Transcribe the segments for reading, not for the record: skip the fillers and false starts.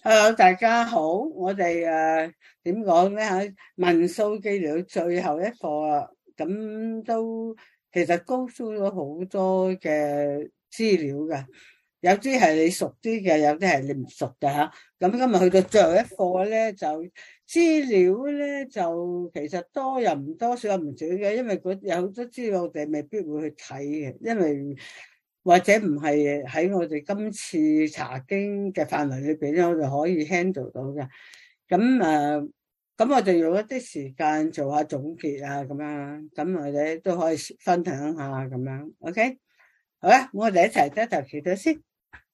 Hello，大家好，我哋點講咧吓？民數記嚟到最後一課啦，咁都其實高書咗好多嘅資料㗎，有啲係你熟啲嘅，有啲係你唔熟嘅吓。咁今日去到最後一課咧，就資料咧就其實多又唔多，少又唔少嘅，因為有好多資料我哋未必會去睇嘅，因為或者唔係喺我哋今次查經嘅範圍裏邊咧，我哋可以 handle 到嘅。咁我哋用一啲時間做下總結啊，咁樣，咁我哋都可以分享下咁樣。OK，好啦，我哋一齊低頭祈禱先。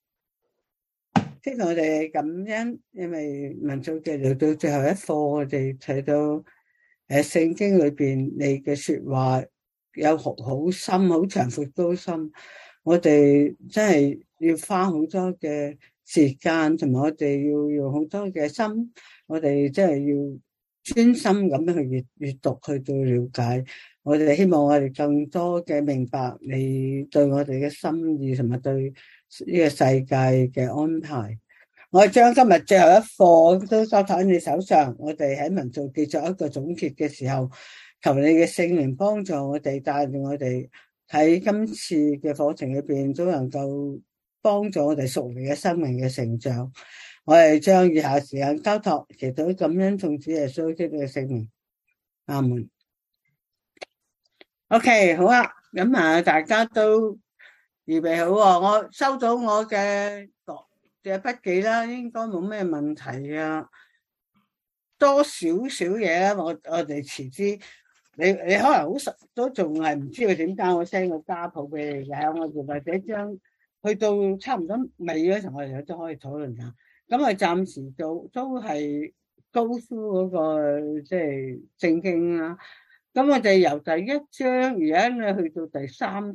即係我哋感恩，因為民數記嚟到最後一課，我哋睇到聖經裏邊你嘅說話有好深、好長闊高深。我哋真係要花好多嘅時間，同埋我哋要用好多嘅心，我哋真係要專心咁樣去閱讀，去到了解。我哋希望我哋更多嘅明白你對我哋嘅心意，同埋對呢個世界嘅安排。我哋將今日最後一課都交喺你手上，我哋喺民數記作一個總結嘅時候，求你嘅聖靈幫助我哋，帶領我哋喺今次嘅課程裏邊都能夠幫助我哋屬靈嘅生命嘅成長。我哋將以下時間交託，祈禱感恩奉主耶穌基督嘅聖名，阿門。OK， 好啊，咁大家都預備好，我收到我嘅筆記啦，應該冇咩問題啊。多少少嘢啦，我哋遲啲，你可能好熟，都仲係唔知佢點解我 send 個家譜俾你嘅，我哋或者將去到差唔多尾嗰時候，我哋都可以討論下。咁啊，暫時都係高書嗰個即係聖經啦。咁我哋由第一章而家咧去到第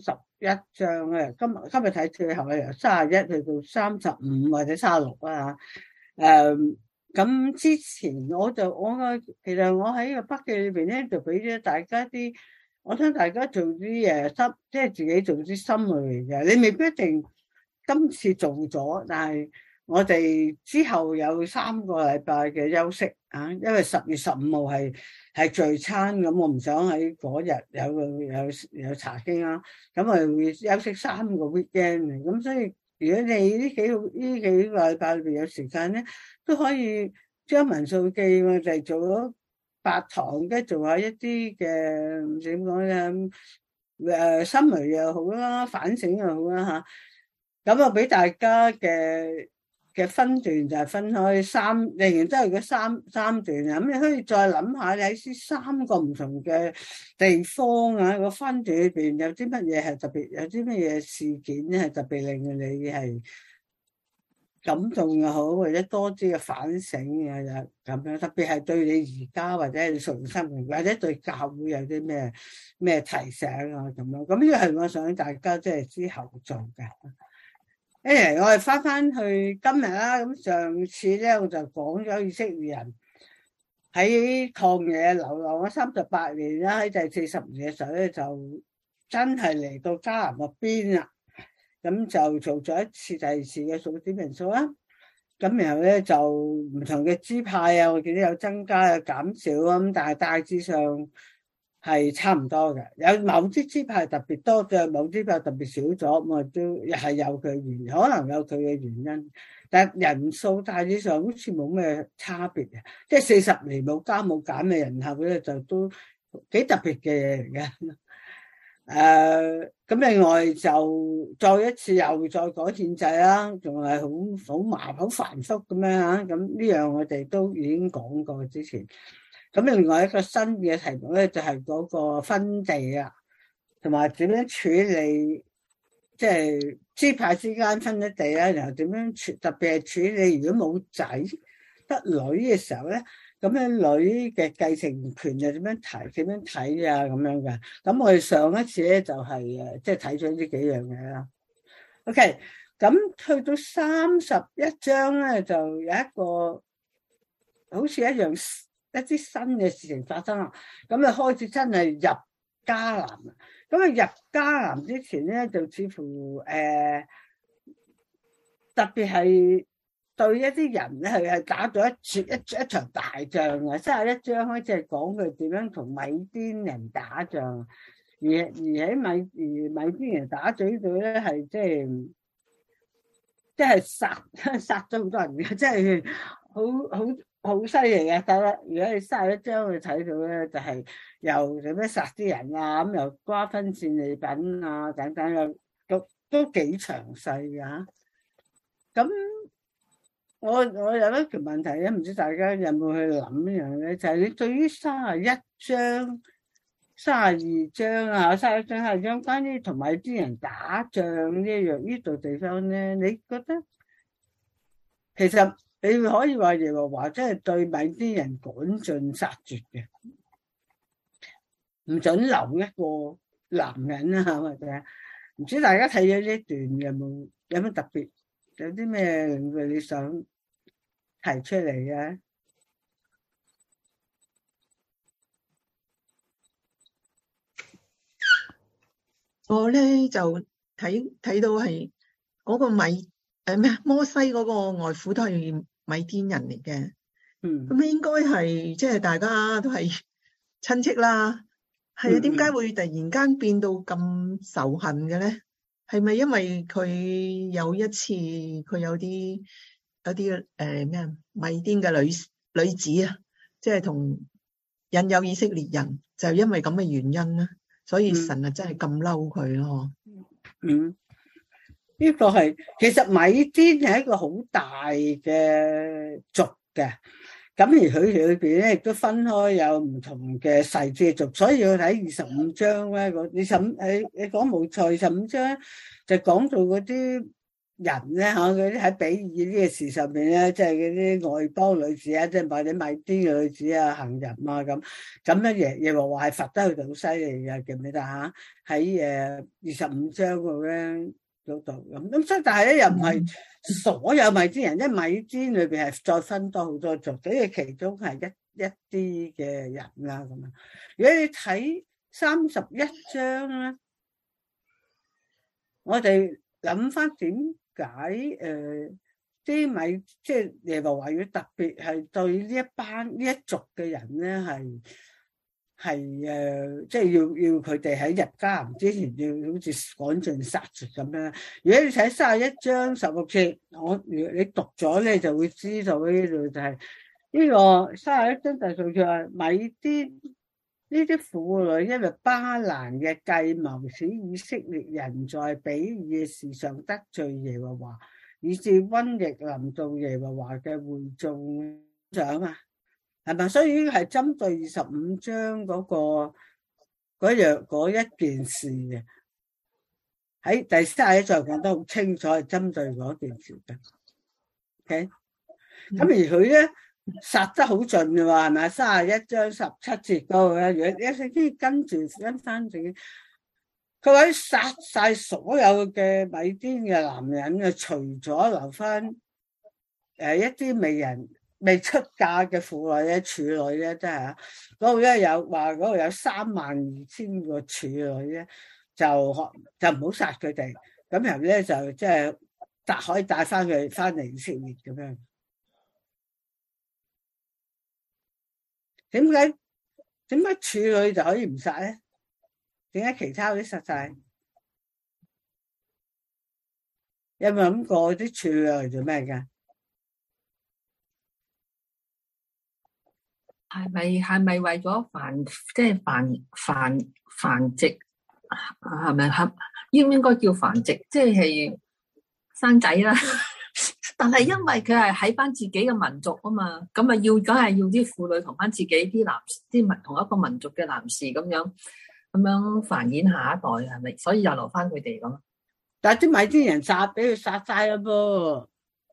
31章咧，今日睇最後係由31去到35或者36啦。咁之前其實我喺個筆記裏邊咧就俾咗大家啲，我想大家做啲心，即係自己做啲心裏嘅。你未必一定今次做咗，但係我哋之後有3個禮拜嘅休息啊，因為10月15號係聚餐，咁我唔想喺嗰日有查經啦，咁我哋會休息3個 weekend，咁所以如果你呢幾個禮拜裏邊有時間咧，都可以將民數記我哋做咗8堂，跟住做下一啲嘅點講咧，summary又好啦，反省又好啦吓，咁啊俾大家嘅分段就係分開仍然都係嗰三段啊，咁你可以再諗下你喺3個唔同嘅地方啊，個分段裏邊有啲乜嘢係特別，有啲乜嘢事件咧係特別令你係感動又好，或者多啲嘅反省啊，咁樣，特別係對你而家或者係純生活，或者對教會有啲咩提醒啊咁樣。咁呢個係我想大家即係之後做嘅。我哋翻去今日啦。咁上次咧我就講咗以色列人喺曠野流浪咗38年啦，喺第40年嘅時候咧就真係嚟到迦南個邊啦。咁就做咗一次、第二次嘅數點人數啦。咁然後咧就唔同嘅支派啊，我見到有增加有減少啊，咁但係大致上係差唔多嘅。有某啲支派特別多嘅，某啲支派特別少咗，咁啊都係有佢原因，可能有佢嘅原因。但係人數大致上好似冇咩差別嘅，即係40年冇加冇減嘅人口咧，就都幾特別嘅嘢嚟嘅。咁另外就再一次又再改憲制啦，仲係好繁複咁樣吓，咁呢樣我哋都已經講過之前。咁另外一個新嘅題目咧就係嗰個分地啊，同埋點樣處理，即係支派之間分咗地啊，然後點樣特別係處理如果冇仔得女嘅時候咧。咁樣女嘅繼承權又點樣睇啊咁樣嘅。咁我哋上一次咧就係即係睇咗呢幾樣嘢啦。OK，咁去到31章咧就有一個好似一啲新嘅事情發生啦。咁啊開始真係入迦南。咁啊入迦南之前咧就似乎特別係對一啲人咧係打咗一場大仗啊！31章開始係講佢點樣同米甸人打仗，而喺米甸人打嘴隊咧係即係殺咗好多人嘅，即係好犀利嘅。但係如果你31章去睇到咧，就係又做咩殺啲人啊，咁又瓜分戰利品啊等等，又都幾詳細噶。咁我有一條問題咧，唔知大家有冇去諗一樣咧，就係你對於31章、32章啊、31章、32章關於同埋啲人打仗呢度地方咧，你覺得其實你可以話耶和華真係對米甸人趕盡殺絕嘅，唔准留一個男人啊，或者唔知大家睇咗呢一段有冇特別，有啲咩令到你想提出嚟嘅？ 我咧就睇到係嗰個摩西嗰個外父都係米甸人嚟嘅。咁應該係即係大家都係親戚啦。係啊，點解會突然間變到咁仇恨嘅咧？係咪因為佢有一次佢有啲米甸嘅女子啊，即係同引誘以色列人，就係因為咁嘅原因啦，所以神啊真係咁嬲佢咯。 呢個係其實米甸係一個好大嘅族嘅，咁而佢哋裏邊咧亦都分開有唔同嘅細節族，所以要睇25章咧。你講冇錯，25章就講到嗰啲人咧嚇，嗰啲喺比爾呢個事上邊咧，即係嗰啲外邦女子啊，即係或者米甸嘅女子啊，行淫啊咁咧，耶和華係罰得佢哋好犀利嘅，記唔記得嚇？喺25章嗰咧。度咁，所以但係咧又唔係所有米甸人，因為米甸裏邊係再分多好多族，所以其中係一啲嘅人啦咁樣。如果你睇31章咧，我哋諗翻點解啲米即係耶和華要特別係對呢一族嘅人咧係即係要佢哋喺入迦南之前要好似趕盡殺絕咁樣。如果你睇31章16節，你讀咗咧就會知道呢度就係呢個31章第16節話米甸呢啲婦女因為巴蘭嘅計謀，使以色列人在比爾嘅事上得罪耶和華，以致瘟疫臨到耶和華嘅會眾上啊。係咪？所以呢個係針對25章嗰一件事嘅，喺第31章講得好清楚，係針對嗰件事嘅。OK，咁而佢咧殺得好盡嘅話，係咪？31章17節嗰個咧，如果你聖經跟住跟翻正，佢話殺晒所有嘅米甸嘅男人嘅，除咗留翻一啲未出嫁嘅婦女咧、處女咧，真係嗰度咧有話嗰度有32,000個處女咧，就唔好殺佢哋，咁然後咧就即係可以帶翻佢翻嚟以色列咁樣。點解處女就可以唔殺咧？點解其他嗰啲殺晒？有冇諗過啲處女嚟做咩噶？ 係咪為咗繁殖？係咪應唔應該叫繁殖？即係生仔啦。但係因為佢係喺翻自己嘅民族啊嘛，咁啊梗係要啲婦女同翻自己啲同一個民族嘅男士咁樣繁衍下一代，係咪？所以又留翻佢哋咁。 但係啲米甸人俾佢殺晒啦噃，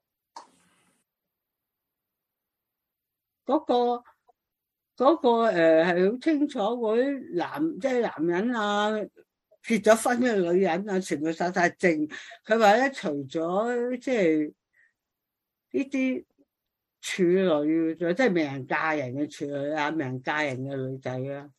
嗰個係好清楚，嗰啲即係男人啊，結咗婚嘅女人啊，全部殺晒淨。佢話咧，除咗即係呢啲處女，即係未人嫁人嘅處女啊，未人嫁人嘅女仔啊。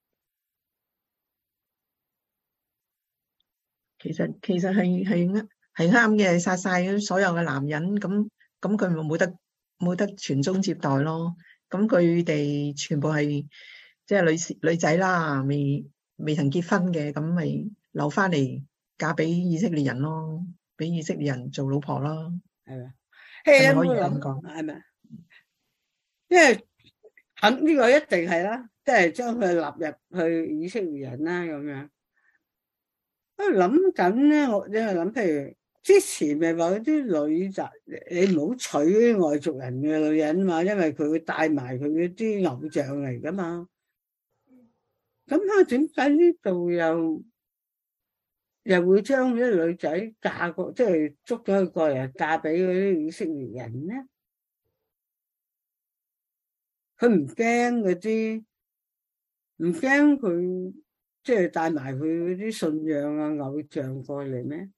其實係係啱嘅，殺晒所有嘅男人，咁佢咪冇得傳宗接代咯。咁佢哋全部係即係女仔啦，未曾結婚嘅，咁咪留翻嚟嫁俾以色列人咯，俾以色列人做老婆咯， 係咪？ 係咪可以咁講？ 係咪？因為呢個一定係啦，即係將佢納入去以色列人啦咁樣。我諗緊咧，我你係諗，譬如之前咪話嗰啲女仔，你唔好娶啲外族人嘅女人嘛，因為佢會帶埋佢嗰啲偶像嚟噶嘛。咁啊，點解呢度又會將啲女仔嫁過，即係捉咗佢過嚟嫁俾嗰啲以色列人咧？佢唔驚嗰啲，唔驚佢即係帶埋佢嗰啲信仰啊、偶像過嚟咩？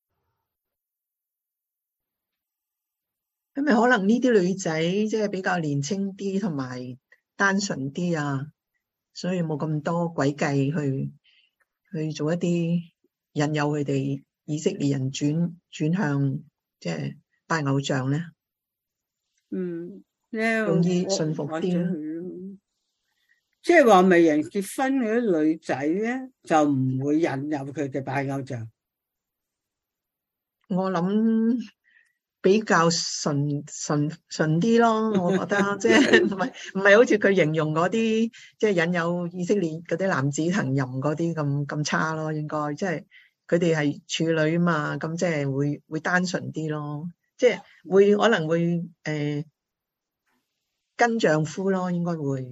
咁咪可能呢啲女仔即係比較年輕啲，同埋單純啲啊，所以冇咁多詭計去做一啲引誘佢哋以色列人轉向即係拜偶像咧。容易順服啲。 即係話未人結婚嗰啲女仔咧，就唔會引誘佢哋拜偶像。 我諗比較順啲咯，我覺得即係唔係好似佢形容嗰啲即係引誘以色列嗰啲男子行淫嗰啲咁差咯，應該即係佢哋係處女嘛，咁即係會單純啲咯，即係可能會跟丈夫咯，應該會。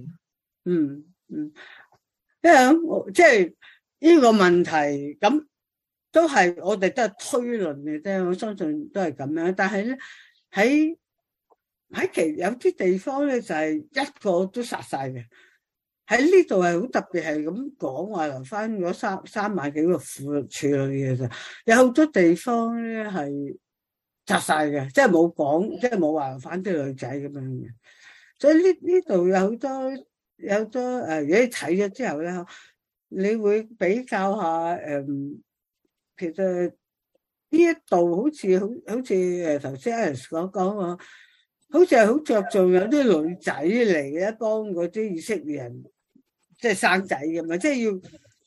因為即係呢個問題咁。都係我哋都係推論嘅啫，我相信都係咁樣。但係咧喺有啲地方咧就係一個都殺晒嘅。喺呢度係好特別，係咁講話留翻嗰三萬幾個婦處女嘅啫。有好多地方咧係殺晒嘅，即係冇講，即係冇話留翻啲女仔咁樣嘅。所以呢度有好多如果你睇咗之後咧，你會比較下其實呢一度好似頭先 Alice 講喎，好似係好着重有啲女仔嚟嘅，幫嗰啲以色列人即係生仔㗎嘛，即係要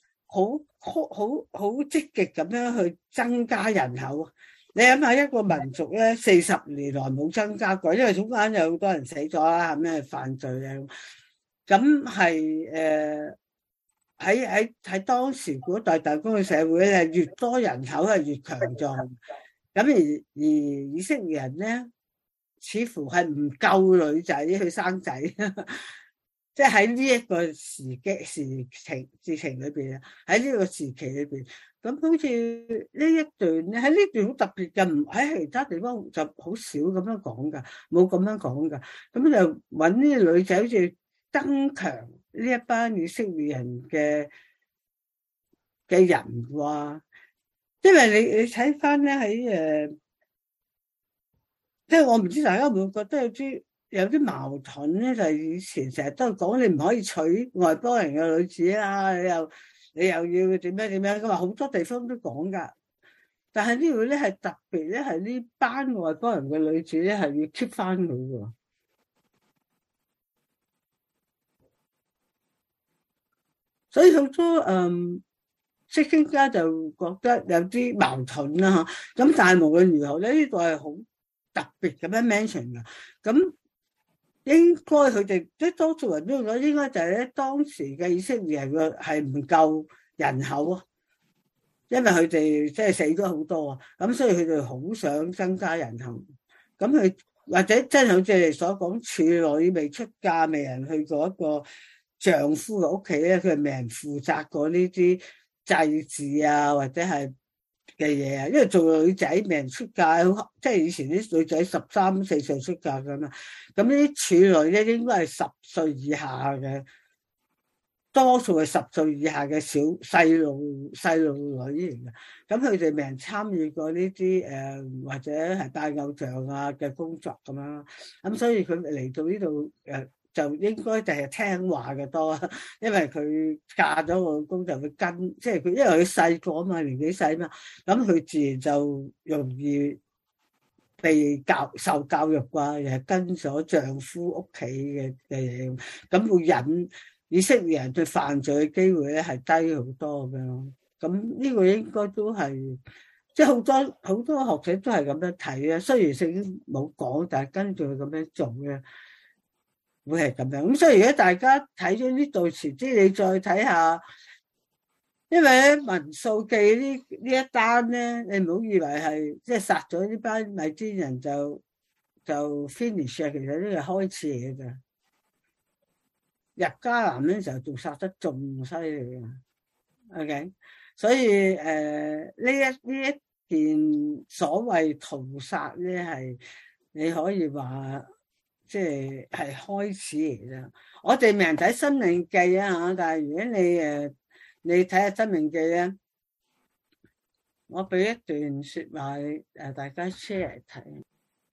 好積極咁樣去增加人口。你諗下一個民族咧，40年來冇增加過，因為中間有好多人死咗啦，咩犯罪啊，咁係喺當時古代大公嘅社會咧，越多人口係越強壯。咁而以色列人咧，似乎係唔夠女仔去生仔，即係喺呢一個事情裏邊啊，喺呢個時期裏邊，咁好似呢一段咧，喺呢段好特別嘅，唔喺其他地方就好少咁樣講噶，冇咁樣講噶。咁就揾呢啲女仔好似增強呢一班以色列人嘅人話，因為你睇翻咧喺即係我唔知大家會唔會覺得有啲矛盾咧，就係以前成日都講你唔可以娶外邦人嘅女子啊，你又要點樣點樣，咁話好多地方都講噶。但係呢度咧係特別咧，係呢班外邦人嘅女子咧係要 keep 翻佢嘅。所以好多釋經家就覺得有啲矛盾啦嚇。咁但係無論如何咧，呢度係好特別咁樣 mention 嘅。咁應該佢哋即係多數人都講，應該就係咧當時嘅以色列人嘅係唔夠人口啊，因為佢哋即係死咗好多啊，咁所以佢哋好想增加人口。咁佢或者真係好似你所講，處女未出嫁，未人去過一個丈夫嘅屋企咧，佢係未人負責過呢啲祭祀啊，或者係嘅嘢啊。因為做女仔未人出嫁，即係以前啲女仔13、14歲出嫁噶嘛。咁呢啲處女咧，應該係10歲以下嘅，多數係10歲以下嘅細路女嚟嘅。咁佢哋未人參與過呢啲或者係拜偶像啊嘅工作咁樣。咁所以佢嚟到呢度就應該就係聽話嘅多，因為佢嫁咗個老公就會跟，即係佢因為佢細個啊嘛，年紀細嘛，咁佢自然就容易被受教育啩，又係跟咗丈夫屋企嘅嘢，咁會引以色列人對犯罪嘅機會咧係低好多嘅。咁呢個應該都係，即係好多學者都係咁樣睇啊。雖然聖經冇講，但係跟住佢咁樣做嘅，會係咁樣。咁所以如果大家睇咗呢度遲啲，你再睇下，因為咧民數記呢一單咧，你唔好以為係即係殺咗呢班米甸人就 finish 啊，其實呢個開始嚟嘅。入迦南咧就仲殺得仲犀利啊。OK。所以呢一件所謂屠殺咧，係你可以話即係開始嚟啦。我哋未人睇《申命記》啊嚇，但係如果你睇下《申命記》咧，我俾一段説話大家 share 嚟睇，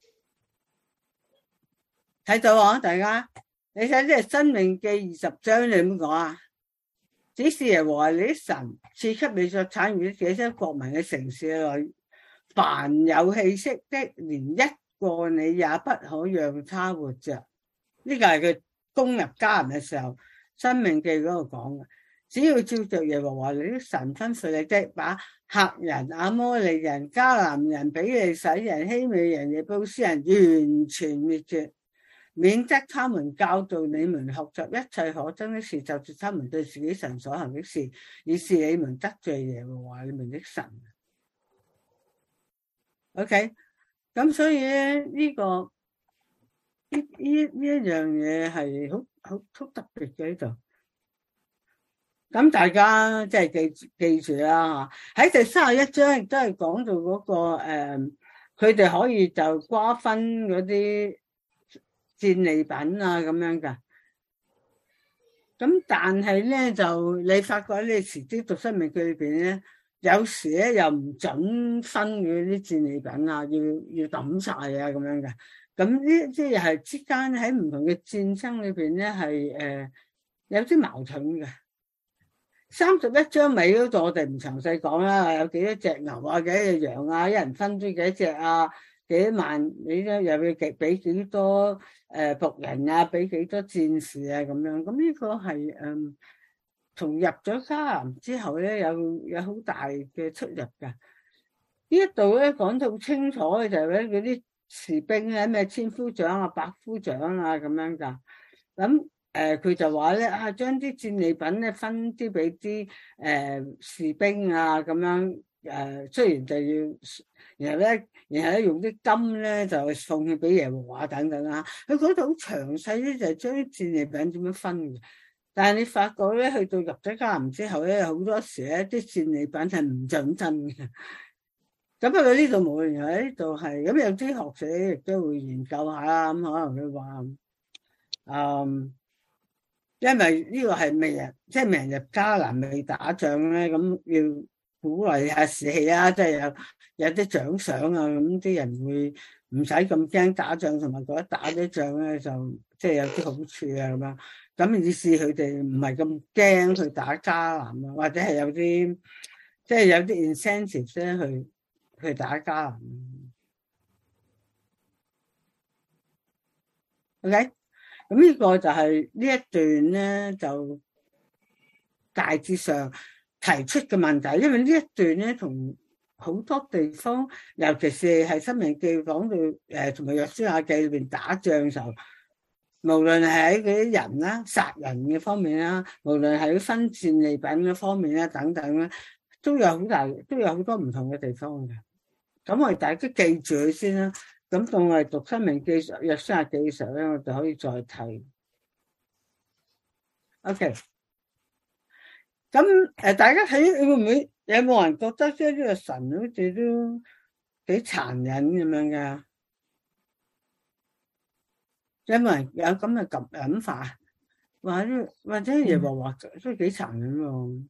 睇到啊大家，你睇即係《申命記》20章，你點講啊？只是耶和華你的神賜給你作產業的這些國民嘅城市內，凡有氣息的，連一個你也不可讓他活着。呢個係佢攻入迦南嘅時候，申命記嗰度講嘅。只要照着耶和華你的神吩咐你的，把赫人、亞摩利人、迦南人、比利洗人、希美人、耶布斯人完全滅絕，免得他們教導你們學習一切可憎的事，就是他們對自己神所行的事，以是你們得罪耶和華你們的神。OK， 咁所以咧呢個呢一樣嘢係好特別嘅呢度。咁大家即係記住啦嚇，喺第31章亦都係講到嗰個佢哋可以就瓜分嗰啲戰利品啊咁樣噶。咁但係咧就你發覺你遲啲讀申命記裏邊咧，有時咧又唔準分嗰啲戰利品啊，要抌晒啊咁樣嘅。咁呢即係之間喺唔同嘅戰爭裏邊咧係有啲矛盾嘅。31章尾嗰度我哋唔詳細講啦，有幾多隻牛啊，幾多隻羊啊，一人分咗幾多隻啊，幾多萬，你咧又要俾幾多僕人啊，俾幾多戰士啊咁樣。咁呢個係從入咗迦南之後咧有好大嘅出入噶。呢一度咧講得好清楚嘅就係咧嗰啲士兵咧咩千夫長啊、百夫長啊咁樣噶。咁佢就話咧將啲戰利品咧分啲俾啲士兵啊咁樣，雖然就要，然後咧用啲金咧就奉獻俾耶和華等等啊。佢講到好詳細咧，就係將啲戰利品點樣分嘅。但係你發覺咧，去到入咗迦南之後咧，好多時咧啲戰利品係唔準分嘅。咁不過呢度冇，原來呢度係咁，有啲學者亦都會研究下啦。咁可能佢話因為呢個係未人入迦南未打仗咧，咁要鼓勵下士氣啊，即係有啲獎賞啊，咁啲人會唔使咁驚打仗，同埋覺得打啲仗咧就即係有啲好處啊咁樣。咁意思佢哋唔係咁驚去打迦南啊，或者係有啲即係有啲 incentive 咧去打迦南。OK。咁呢個就係呢一段咧，就大致上提出嘅問題。因為呢一段咧，同好多地方，尤其是係申命記講到同埋約書亞記裏邊打仗嘅時候，無論係喺嗰啲人啦、殺人嘅方面啦，無論係分戰利品嘅方面啦等等咧，都有好多唔同嘅地方嘅。咁我哋大家記住佢先啦。咁當我哋讀申命記、約書亞記嘅時候咧，我就可以再睇。OK， 咁大家睇會唔會有冇人覺得即係呢個神好似都幾殘忍咁樣噶？有冇人有咁嘅諗法？或者耶和華都幾殘忍喎？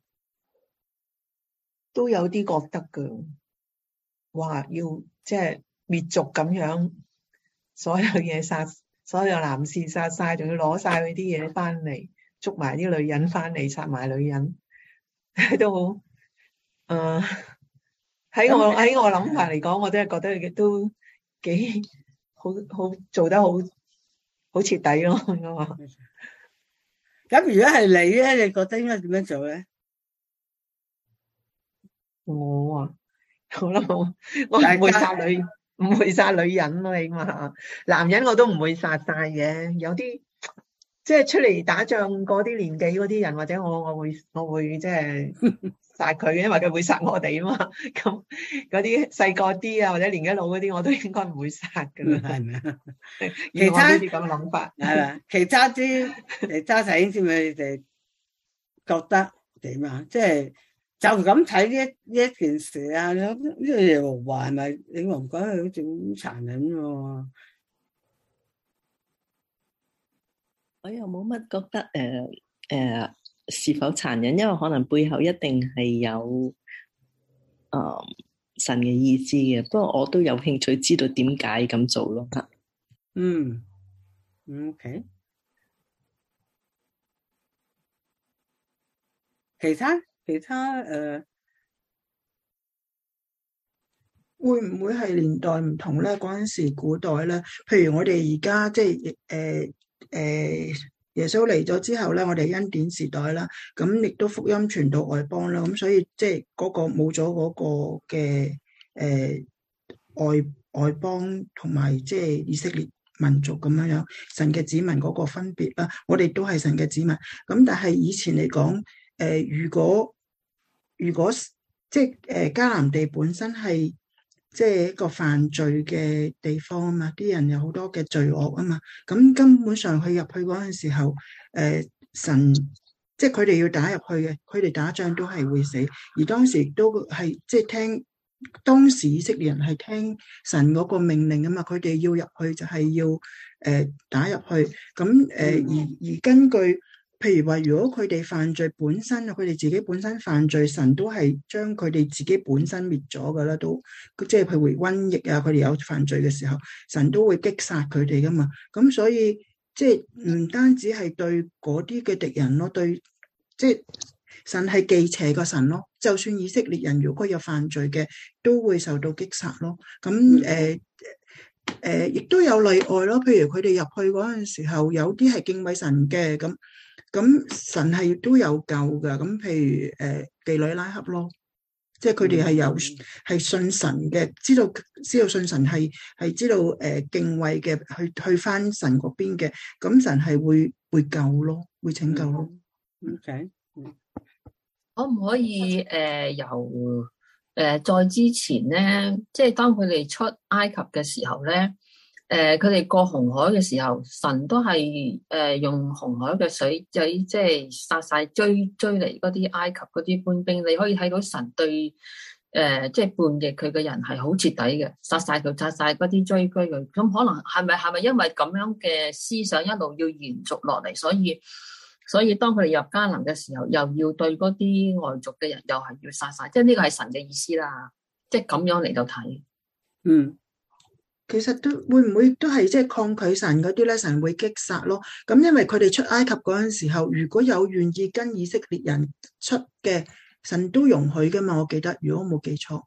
都有啲覺得噶，話要即係滅族咁樣，所有嘢殺所有男士殺晒，仲要攞晒佢啲嘢翻嚟，捉埋啲女人翻嚟，殺埋女人，都好喺我諗法嚟講，我真係覺得都幾好做得好徹底咯。 咁如果係你咧，你覺得應該點樣做咧？ 我諗我唔會殺女人咯，起碼男人我都唔會殺晒嘅。有啲即係出嚟打仗嗰啲年紀嗰啲人，或者我會即係殺佢，因為佢會殺我哋啊嘛。咁嗰啲細個啲啊，或者年紀老嗰啲，我都應該唔會殺噶啦。係咪啊？其他呢啲咁嘅諗法係啦， 其他弟兄姊妹你哋覺得點啊？即係就咁睇呢一件事啊，呢個耶和華係咪你唔覺得佢好似好殘忍喎？ 我又冇乜覺得是否殘忍，因為可能背後一定係有神嘅意思嘅。不過我都有興趣知道點解咁做咯。 OK。其他會唔會係年代唔同咧？嗰陣時古代咧，譬如我哋而家即係耶穌嚟咗之後咧，我哋恩典時代啦，咁亦都福音傳到外邦啦，咁所以即係嗰個冇咗嗰個嘅外邦同埋即係以色列民族咁樣，神嘅子民嗰個分別啦，我哋都係神嘅子民。咁但係以前嚟講，如果即係迦南地本身係即係一個犯罪嘅地方啊嘛，啲人有好多嘅罪惡啊嘛，咁根本上佢入去嗰陣時候，神即係佢哋要打入去嘅，佢哋打仗都係會死，而當時都係即係聽當時以色列人係聽神嗰個命令啊嘛，佢哋要入去就係要打入去，咁而根據。譬如話，如果佢哋犯罪本身，佢哋自己本身犯罪，神都係將佢哋自己本身滅咗噶啦，都即係譬如瘟疫啊，佢哋有犯罪嘅時候，神都會擊殺佢哋噶嘛。咁所以即係唔單止係對嗰啲嘅敵人咯，對即係神係忌邪個神咯。就算以色列人如果有犯罪嘅，都會受到擊殺咯。咁亦都有例外咯。譬如佢哋入去嗰陣時候，有啲係敬畏神嘅咁神係都有救噶，咁譬如妓女拉合咯，即係佢哋係信神嘅，知道信神係知道敬畏嘅，去翻神嗰邊嘅，咁神係會救咯，會拯救咯。 OK， 可唔可以由再之前咧，即係當佢哋出埃及嘅時候咧？佢哋過紅海嘅時候，神都係用紅海嘅水仔，即係殺晒追嚟嗰啲埃及嗰啲官兵。你可以睇到神對即係叛逆佢嘅人係好徹底嘅，殺晒嗰啲追佢。咁可能係咪因為咁樣嘅思想一路要延續落嚟，所以當佢哋入迦南嘅時候，又要對嗰啲外族嘅人又係要殺晒，即係呢個係神嘅意思啦。即係咁樣嚟到睇， 其實都會唔會都係即係抗拒神嗰啲咧？神會擊殺咯。咁因為佢哋出埃及嗰陣時候，如果有願意跟以色列人出嘅，神都容許噶嘛。我記得，如果我冇記錯。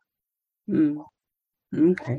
OK。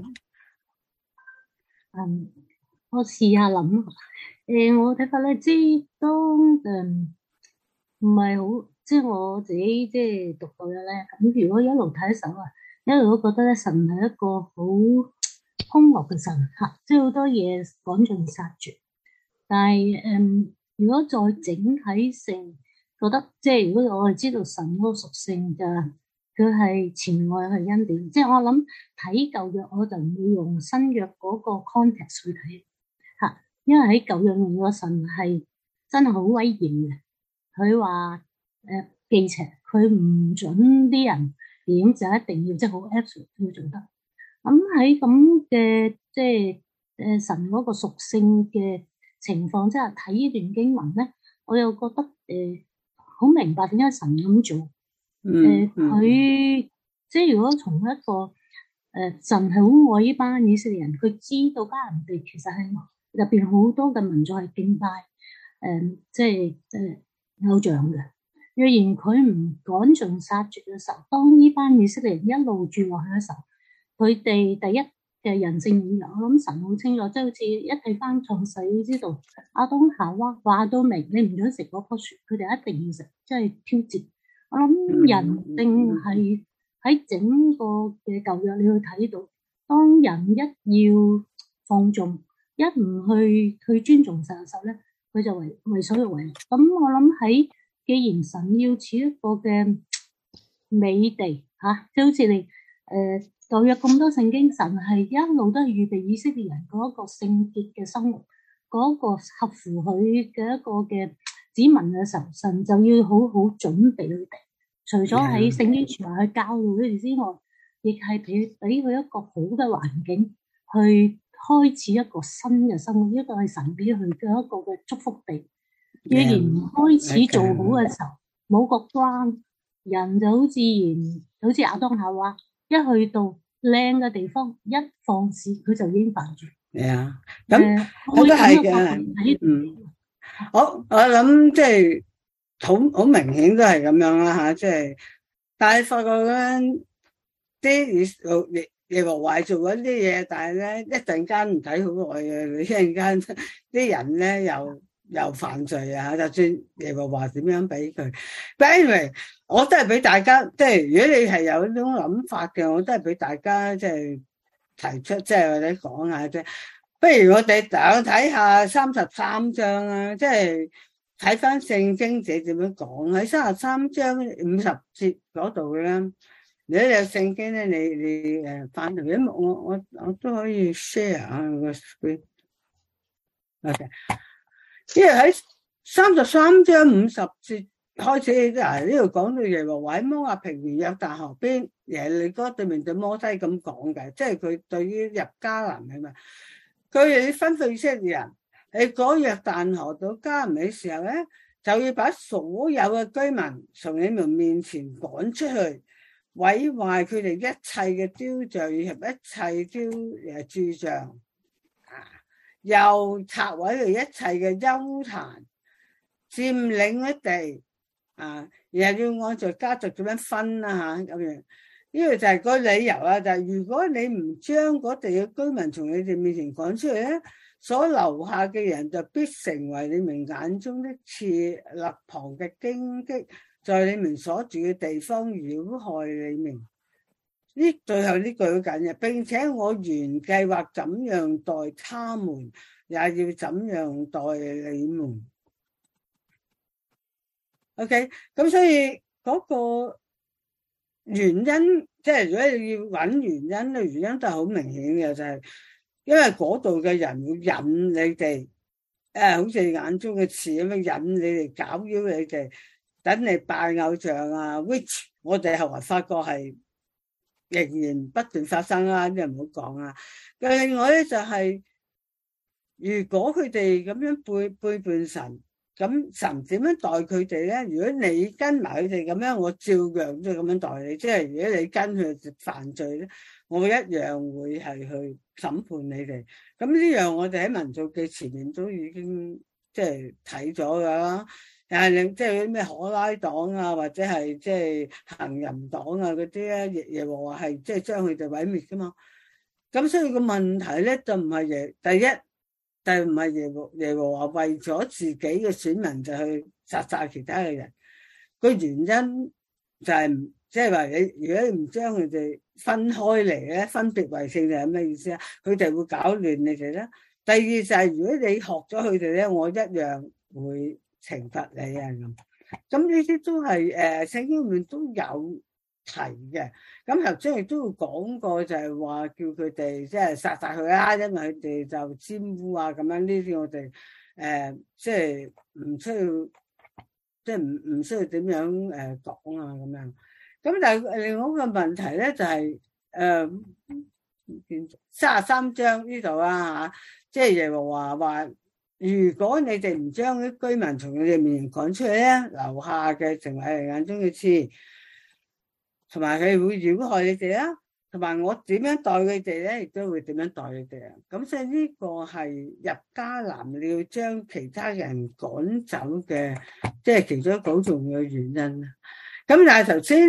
我試下諗。我睇法咧，即係當唔係好，即係我自己即係讀到嘅咧。咁如果一路睇神啊，一路都覺得咧，神係一個好兇惡嘅神吓，即係好多嘢趕盡殺絕。但係如果再整體性覺得，即係如果我哋知道神嗰個屬性就佢係慈愛係恩典，即係我諗睇舊約我就唔會用新約嗰個 context 去睇吓，因為喺舊約裏面個神係真係好威嚴嘅，佢話忌邪，佢唔准啲人點就一定要即係好 absolute 要做得。咁喺咁嘅即係神嗰個屬性嘅情況之下睇呢段經文咧，我又覺得好明白點解神咁做。佢即係如果從一個神係好愛呢班以色列人，佢知道迦南地其實係入邊好多嘅民族係敬拜即係偶像嘅。若然佢唔趕盡殺絕嘅時候，當呢班以色列人一路住落去嘅時候，佢哋第一嘅人性軟弱，我諗神好清楚，即係好似一睇翻創世知道亞當夏娃話到明，你唔准食嗰棵樹，佢哋一定要食，即係挑戰。我諗人定係喺整個嘅舊約你去睇到，當人一要放縱，一唔去尊重神嘅時候咧，佢就為所欲為。咁我諗喺既然神要似一個嘅美地嚇，即係好似你舊約咁多聖經，神係一路都係預備以色列人嗰一個聖潔嘅生活，嗰個合乎佢嘅一個嘅子民嘅時候，神就要好好準備佢哋。除咗喺聖經傳話去教導佢哋之外，亦係俾佢一個好嘅環境去開始一個新嘅生活，呢個係神俾佢嘅一個嘅祝福地。若然唔開始做好嘅時候，冇個 ground，人就好自然，好似亞當夏娃，一去到靚嘅地方，一放肆，佢就已經犯罪。 係啊，咁我都係嘅。我諗即係好明顯都係咁樣啦吓，即係，但係發覺咧啲耶和華做嗰啲嘢，但係咧一陣間唔睇好耐嘅，一陣間啲人咧又犯罪啊！就算耶和華點樣俾佢 ，but anyway， 我都係俾大家，即係如果你係有呢種諗法嘅，我都係俾大家即係提出，即係或者講下啫。不如我哋睇下33章啊，即係睇翻聖經者點樣講喺33章50節嗰度咧。如果你有聖經咧，你翻嚟，因為我都可以 share 下個 screen。OK。因為喺33章50節開始，呢度講到耶和華喺摩押平原約旦河邊耶利哥對面對摩西咁講嘅，即係佢對於入迦南係咪？佢哋吩咐以色列人喺嗰約旦河到迦南嘅時候咧，就要把所有嘅居民從你們面前趕出去，毀壞佢哋一切嘅雕像以及一切鑄像。又拆毀佢一切嘅邱壇，佔領一地啊，然後要按照家族咁樣分啦吓，咁樣呢個就係個理由啦。就係如果你唔將嗰地嘅居民從你哋面前趕出去咧，所留下嘅人就必成為你們眼中的刺肋旁嘅荊棘，在你們所住嘅地方擾害你們。呢最後呢句好緊要，並且我原計劃怎樣待他們，也要怎樣待你們。OK， 咁所以嗰個原因，即係如果你要揾原因咧，原因都係好明顯嘅，就係因為嗰度嘅人會引你哋，好似眼中嘅刺咁樣引你哋，攪擾你哋，等你拜偶像啊 ，which 我哋後來發覺係仍然不斷發生啦，啲人唔好講啊。另外咧就係，如果佢哋咁樣背叛神，咁神點樣待佢哋咧？如果你跟埋佢哋咁樣，我照樣都咁樣待你。即係如果你跟佢犯罪咧，我一樣會係去審判你哋。咁呢樣我哋喺民數記前面都已經即係睇咗噶啦。但係你即係咩可拉黨啊，或者係即係行淫黨啊嗰啲咧，耶和華係即係將佢哋毀滅噶嘛。咁所以個問題咧就唔係第一，就唔係耶和華為咗自己嘅選民就去殺晒其他嘅人。個原因就係即係話你如果你唔將佢哋分開嚟咧，分別為聖就係咩意思啊？佢哋會搞亂你哋啦。第二就係如果你學咗佢哋咧，我一樣會懲罰你啊咁呢啲都係聖經裏面都有提嘅。咁頭先亦都會講過，就係話叫佢哋即係殺晒佢啦，因為佢哋就玷污啊咁樣。呢啲我哋即係唔需要，即係唔需要點樣講啊咁樣。咁但係另外一個問題咧就係33章呢度啊嚇，即係耶和華話。如果你哋唔將啲居民從你哋面前趕出去咧，留下嘅成為你眼中嘅刺，同埋佢會擾害你哋啦。 同埋我點樣待佢哋咧，亦都會點樣待佢哋啊。咁所以呢個係入迦南你要將其他人趕走嘅，即係其中一個好重要嘅原因。咁但係頭先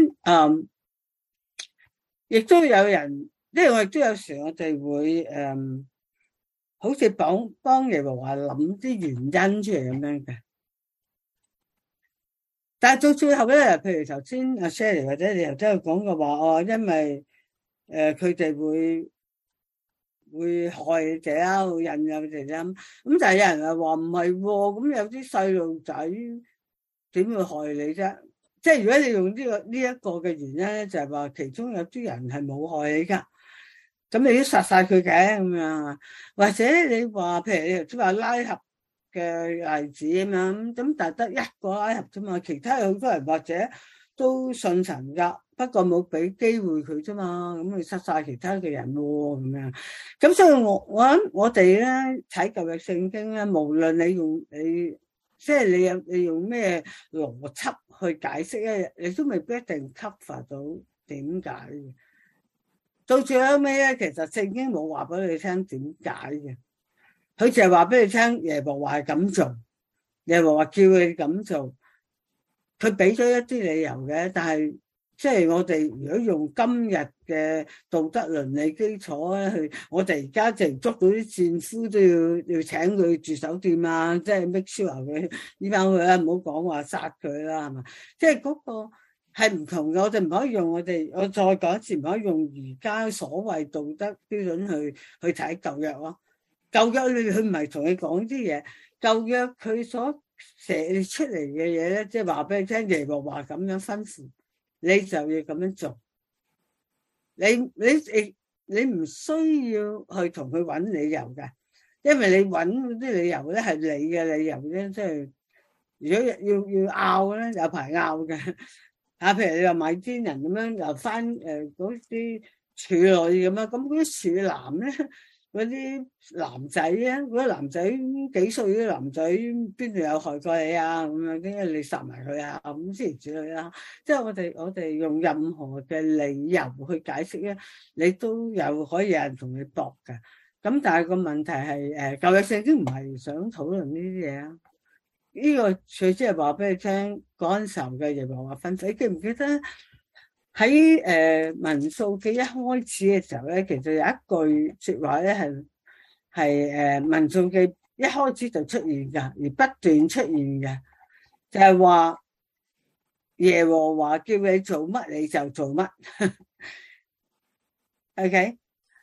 亦都有人，因為我亦都有時我哋會好似幫耶和華諗啲原因出嚟咁樣嘅。但係到最後咧，譬如頭先阿 Sherry 或者你又都有講過話，哦，因為佢哋會害你哋啦，會引誘你哋啦。咁但係有人又話唔係喎，咁有啲細路仔點會害你啫？即係如果你用呢一個嘅原因咧，就係話其中有啲人係冇害你噶，咁你都殺晒佢嘅咁樣。或者你話譬如你頭先話拉合嘅例子咁樣，咁但係得一個拉合啫嘛，其他有好多人或者都信神噶，不過冇俾機會佢啫嘛，咁你殺晒其他嘅人喎咁樣。咁所以我諗我哋咧睇舊約聖經咧，無論你即係你用咩邏輯去解釋咧，你都未必一定 cover 到點解嘅。到最後尾咧，其實聖經冇話俾你聽點解嘅。佢就係話俾你聽，耶和華係咁做，耶和華叫你咁做，佢俾咗一啲理由嘅。但係即係我哋如果用今日嘅道德倫理基礎咧，去我哋而家淨捉到啲戰俘都要請佢住酒店啊，即係 make sure 佢呢班佢啦，唔好講話殺佢啦，係嘛？即係嗰個係唔同嘅，我哋唔可以用我再講一次，唔可以用而家所謂道德標準去睇舊約咯。舊約佢唔係同你講啲嘢，舊約佢所寫出嚟嘅嘢咧，即係話俾你聽，耶和華咁樣吩咐，你就要咁樣做。你唔需要去同佢揾理由嘅，因為你揾嗰啲理由咧係你嘅理由啫。即係如果要拗咧，有排拗嘅。譬如你話米甸人咁樣，又翻嗰啲處女咁樣，咁嗰啲處男咧。嗰啲男仔啊，嗰啲男仔幾歲啲男仔邊度有害過你啊？咁樣點解你殺埋佢啊？咁之類之類啦。即係我哋用任何嘅理由去解釋咧，你都有可以有人同你駁㗎。咁但係個問題係舊約聖經唔係想討論呢啲嘢啊。呢個佢即係話俾你聽嗰陣時候嘅耶和華吩咐，你記唔記得？喺民數記一開始嘅時候咧，其實有一句說話咧係民數記一開始就出現噶，而不斷出現嘅，就係話耶和華叫你做乜你就做乜。OK，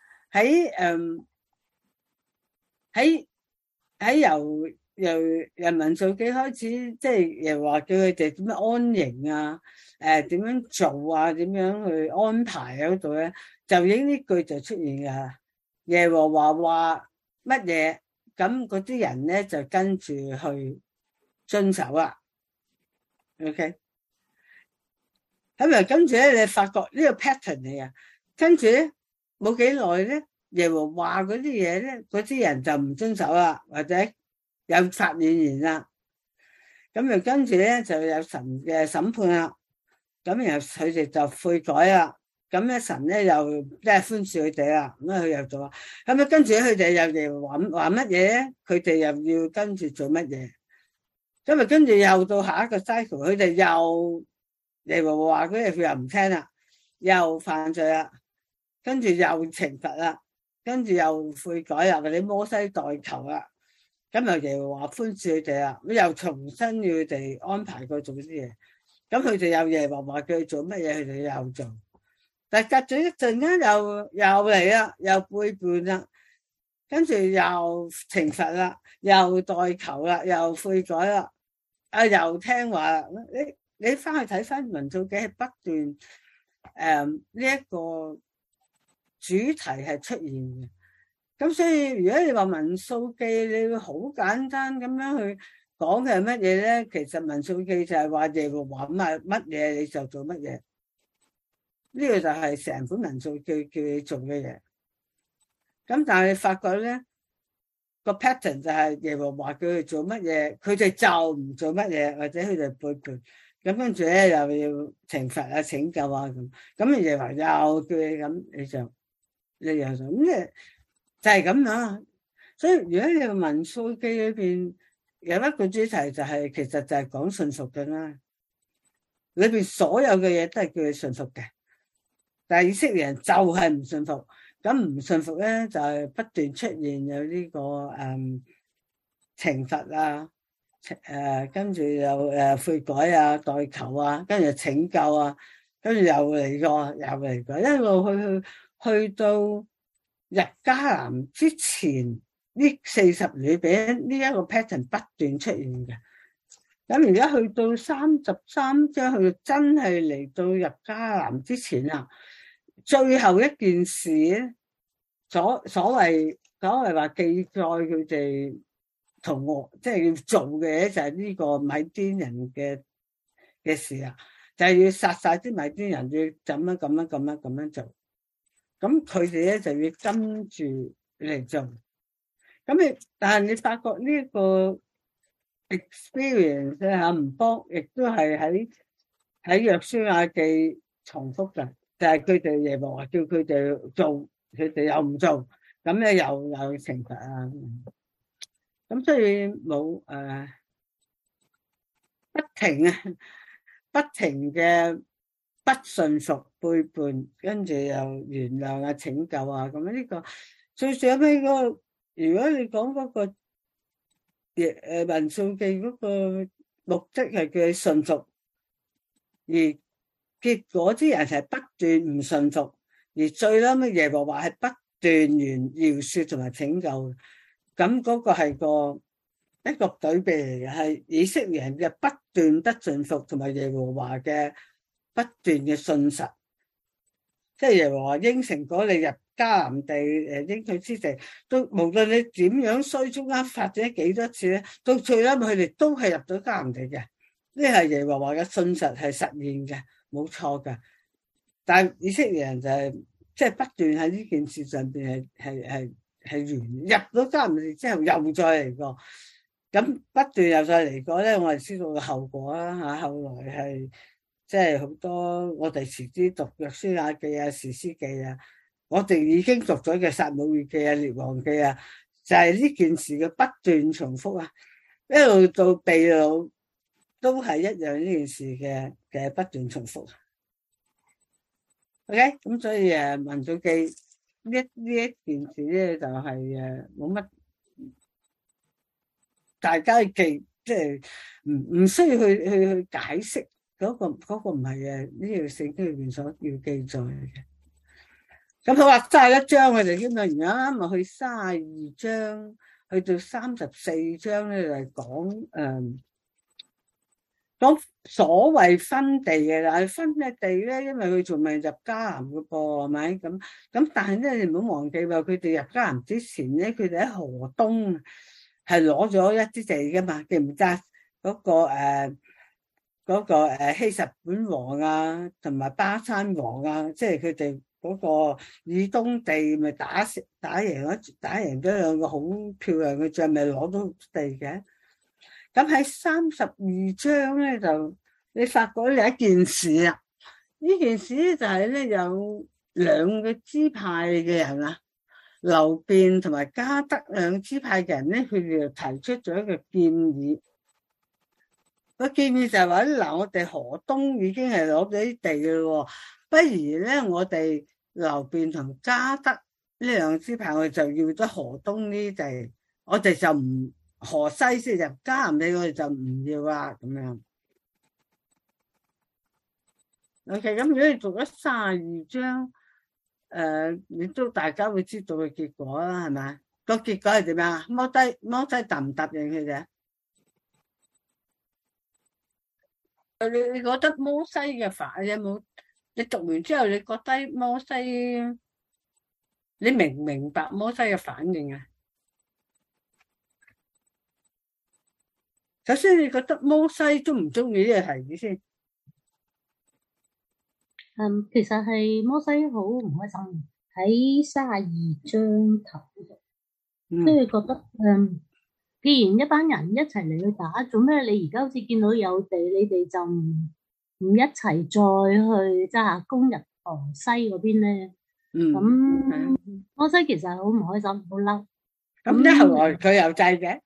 喺由民數記開始，即係耶和華叫佢哋點樣安營啊，點樣做啊，點樣去安排嗰度咧，就已經呢句就出現噶。耶和華話乜嘢，咁嗰啲人咧就跟住去遵守啦。OK， 咁啊跟住咧，你發覺呢個 pattern 嚟啊，跟住咧冇幾耐咧，耶和華嗰啲嘢咧，嗰啲人就唔遵守啦，或者有發怨言啦，咁又跟住咧就有神嘅審判啦，咁然後佢哋就悔改啦，咁咧神咧又即係寬恕佢哋啦，咁佢又做啦，咁啊跟住佢哋又嚟話乜嘢咧？佢哋又要跟住做乜嘢？咁啊跟住又到下一個 cycle， 佢哋又耶和華嗰啲佢又唔聽啦，又犯罪啦，跟住又懲罰啦，跟住又悔改啦，或者摩西代求啦。咁又耶和華寬恕佢哋啦，咁又重新要佢哋安排佢做啲嘢，咁佢哋又耶和華叫佢做乜嘢，佢哋又做，但係隔咗一陣間又嚟啦，又背叛啦，跟住又懲罰啦，又代求啦，又悔改啦，又聽話啦。你翻去睇翻民數記係不斷呢一個主題係出現嘅。咁所以如果你話民數記，你會好簡單咁樣去講嘅係乜嘢咧？其實民數記就係話耶和華乜嘢你就做乜嘢，呢個就係成本民數記叫你做嘅嘢。咁但係你發覺咧，個 pattern 就係耶和華叫佢做乜嘢，佢哋就唔做乜嘢，或者佢哋背叛。 咁跟住咧又要懲罰啊、拯救啊咁耶和華又叫你咁，你又做咁就係咁樣。所以如果你個民數記裏邊有一個主題就係，其實就係講順服嘅啦，裏邊所有嘅嘢都係叫你順服嘅，但係以色列人就係唔順服，咁唔順服咧就係不斷出現有呢個懲罰啊，跟住又悔改啊、代求啊，跟住拯救啊，跟住又嚟過，一路去到入迦南之前呢40年俾呢一個 pattern 不斷出現嘅。咁而家去到33章，去到真係嚟到入迦南之前啦，最後一件事咧，所謂話記載佢哋同我即係要做嘅就係呢個米甸人嘅事啊，就係要殺晒啲米甸人，要咁樣做。咁佢哋咧就要跟住嚟做。但係你發覺呢個 experience 咧唔多，亦都係喺約書亞記重複嘅，就係佢哋耶和華叫佢哋做，佢哋又唔做，咁咧又懲罰啊。咁所以冇不停嘅不順服、背叛，跟住又原諒啊、拯救啊，咁呢個最最尾嗰個，如果你講嗰個民數記嗰個目的係叫你順服，而結果啲人係不斷唔順服，而最嬲尾耶和華係不斷饒恕同埋拯救，咁嗰個係一個對比嚟嘅，係以色列人嘅不斷不順服，同埋耶和華嘅不斷嘅信實。即係耶和華應承過你入迦南地應許之地，都無論你點樣衰，中間發展幾多次咧，到最後佢哋都係入到迦南地嘅。呢係耶和華嘅信實係實現嘅，冇錯嘅。但係以色列人就係即係不斷喺呢件事上邊係完入到迦南地之後又再嚟過，咁不斷又再嚟過咧，我哋知道個後果啦嚇。後來係即係好多我哋遲啲讀約書亞記啊、士師記啊，我哋已經讀咗嘅撒母耳記啊、列王記啊，就係呢件事嘅不斷重複啊，一路到被擄都係一樣呢件事嘅不斷重複。OK， 咁所以民數記呢一件事咧就係冇乜大家記，即係唔需要去解釋嗰個唔係呢個聖經裏邊所要記載嘅。咁佢話31章我哋基本上而家咪去32章，去到34章咧就係講所謂分地嘅啦，分咩地咧？因為佢仲未入迦南嘅噃，係咪咁？但係咧，你唔好忘記話，佢哋入迦南之前咧，佢哋喺河東係攞咗一啲地噶嘛，記唔記得嗰個希實本王啊，同埋巴珊王啊，即係佢哋嗰個以東地咪打贏咗兩個好漂亮嘅仗，咪攞到地嘅。咁喺32章咧，就你發覺有一件事啊，呢件事咧就係咧有兩個支派嘅人啊，流便同埋迦得兩個支派嘅人咧，佢哋就提出咗一個建議。個建議就係話嗱，我哋河東已經係攞咗啲地嘅咯，不如咧我哋流便同迦得呢兩個支派，我哋就要咗河東呢啲地，我哋就唔。河西先入迦南地，我哋就唔要啦，咁樣。OK， 咁如果你讀咗32章，你都大家會知道嘅結果啦，係咪？個結果係點樣？摩西答唔答應佢哋？你覺得摩西嘅反應有冇？你讀完之後，你覺得摩西，你明唔明白摩西嘅反應啊？首先，你覺得摩西中唔中意呢個提議先？ 其實係摩西好唔開心，喺32章頭，即係覺得既然一班人一齊嚟去打，做咩你而家好似見到有地，你哋就唔一齊再去即係攻入河西嗰邊咧？咁摩西其實好唔開心，好嬲。 咁咧後來佢又制嘅。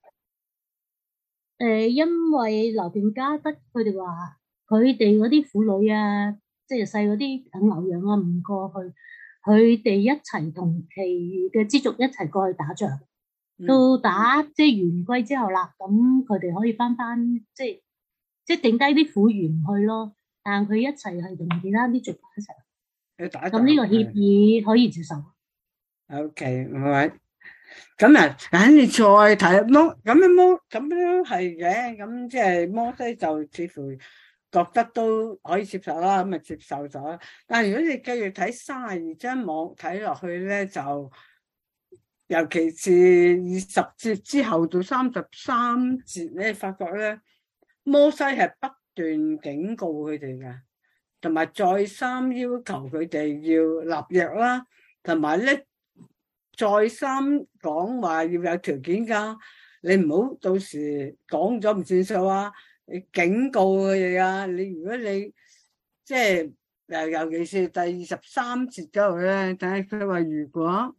因為流便加得佢哋話，佢哋嗰啲婦女啊，即係細嗰啲牛羊啊，唔過去，佢哋一齊同其餘嘅支族一齊過去打仗，到打即係完歸之後啦，咁佢哋可以翻，即係定低啲婦孺唔去咯，但佢一齊係同其他啲族一齊去打。 咁呢個協議可以接受。 OK， 好啊。咁啊，你再睇咁樣係嘅，咁即係摩西就似乎覺得都可以接受啦，咁咪接受咗。但係如果你繼續睇32章網睇落去咧，就尤其是20節之後到33節咧，發覺咧摩西係不斷警告佢哋嘅，同埋再三要求佢哋要立約啦，同埋咧。再三講話要有條件噶，你唔好到時講咗唔算數啊！你警告佢哋啊！如果你即係尤其是第23節嗰度咧，但係佢話如果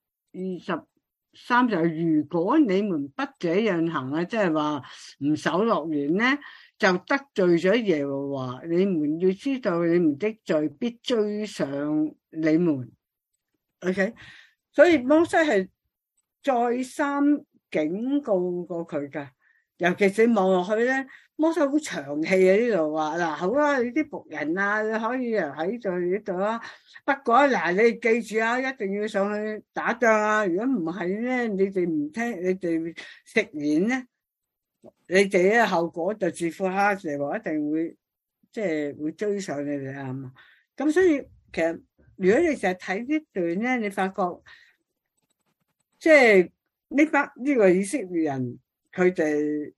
23就如果你們不這樣行啊，即係話唔守諾言咧，就得罪咗耶和華。你們要知道，你們的罪必追上你們。OK。所以摩西係再三警告過佢噶，尤其是望落去咧，摩西好長氣啊！呢度話嗱，好啦，你啲僕人啊，你可以喺度呢度啦。不過嗱，你記住啊，一定要上去打仗啊！如果唔係咧，你哋唔聽，你哋食言咧，你哋嘅後果就自負哈蛇王一定會即係會追上你哋啊嘛。咁所以其實如果你成日睇呢段咧，你發覺。即係呢個以色列人，佢哋，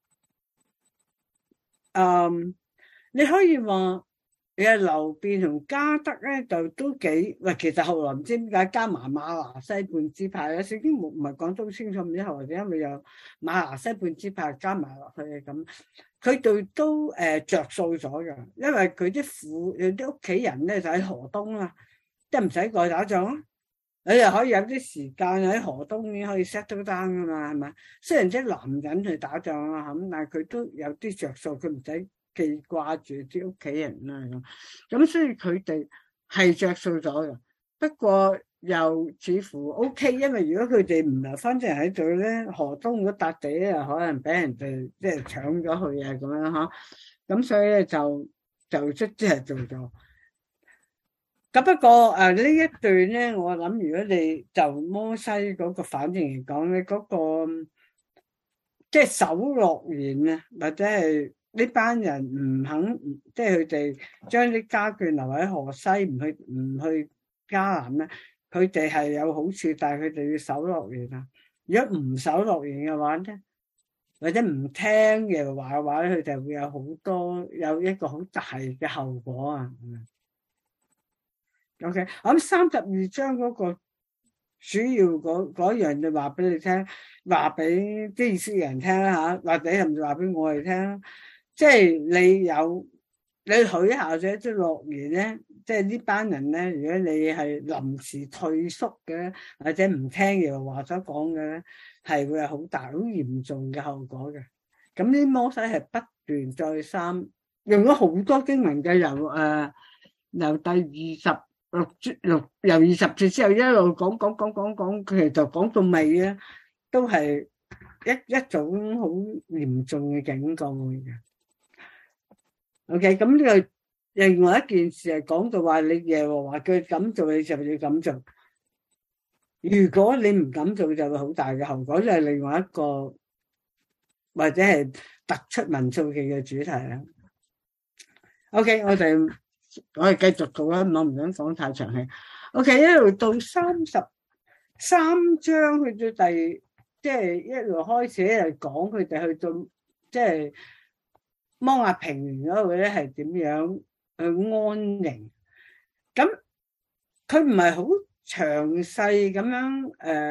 你可以話，流便同加得咧就都幾，其實後來唔知點解加埋馬拿西半支派咧，聖經唔係講得好清楚，唔知後來點解會有馬拿西半支派加埋落去咁，佢哋都着數咗嘅，因為佢啲屋企人咧就喺河東啊，即係唔使過去打仗啊。你又可以有啲時間喺河東已經可以 settle down 噶嘛，係咪？雖然啲男人去打仗啊，咁但係佢都有啲着數，佢唔使記掛住啲屋企人啦咁，所以佢哋係着數咗嘅。不過又似乎 OK，因為如果佢哋唔留翻啲人喺度咧，河東嗰笪地咧，可能俾人哋即係搶咗去啊咁樣嚇。咁所以咧就即係做咗。咁不過呢一段咧，我諗如果你就摩西嗰個反應嚟講咧，嗰個即係守諾言啊，或者係呢班人唔肯，即係佢哋將啲家眷留喺河西，唔去迦南咧，佢哋係有好處，但係佢哋要守諾言啊。如果唔守諾言嘅話咧，或者唔聽耶和華嘅話咧，佢哋會有一個好大嘅後果啊。OK， 我諗32章嗰個主要嗰樣就話俾你聽，話俾啲以色列人聽啦吓，或者甚至話俾我哋聽，即係你許下咗啲諾言咧，即係呢班人咧，如果你係臨時退縮嘅，或者唔聽耶和華所講嘅咧，係會有好大好嚴重嘅後果嘅。咁呢摩西係不斷再三用咗好多經文嘅，由第20由20節之後一路講，佢哋就講到尾咧，都係一種好嚴重嘅警告嘅。OK， 咁呢個另外一件事係講到話，你耶和華佢咁做，你就要咁做。如果你唔敢做，就會好大嘅後果，就係另外一個或者係突出民數記嘅主題啦。OK， 我哋繼續做啦，我唔想講太長氣。OK， 一路到33章去到即係一路開始嚟講佢哋去到即係摩亞平原嗰度咧，係點樣去安營？咁佢唔係好詳細咁樣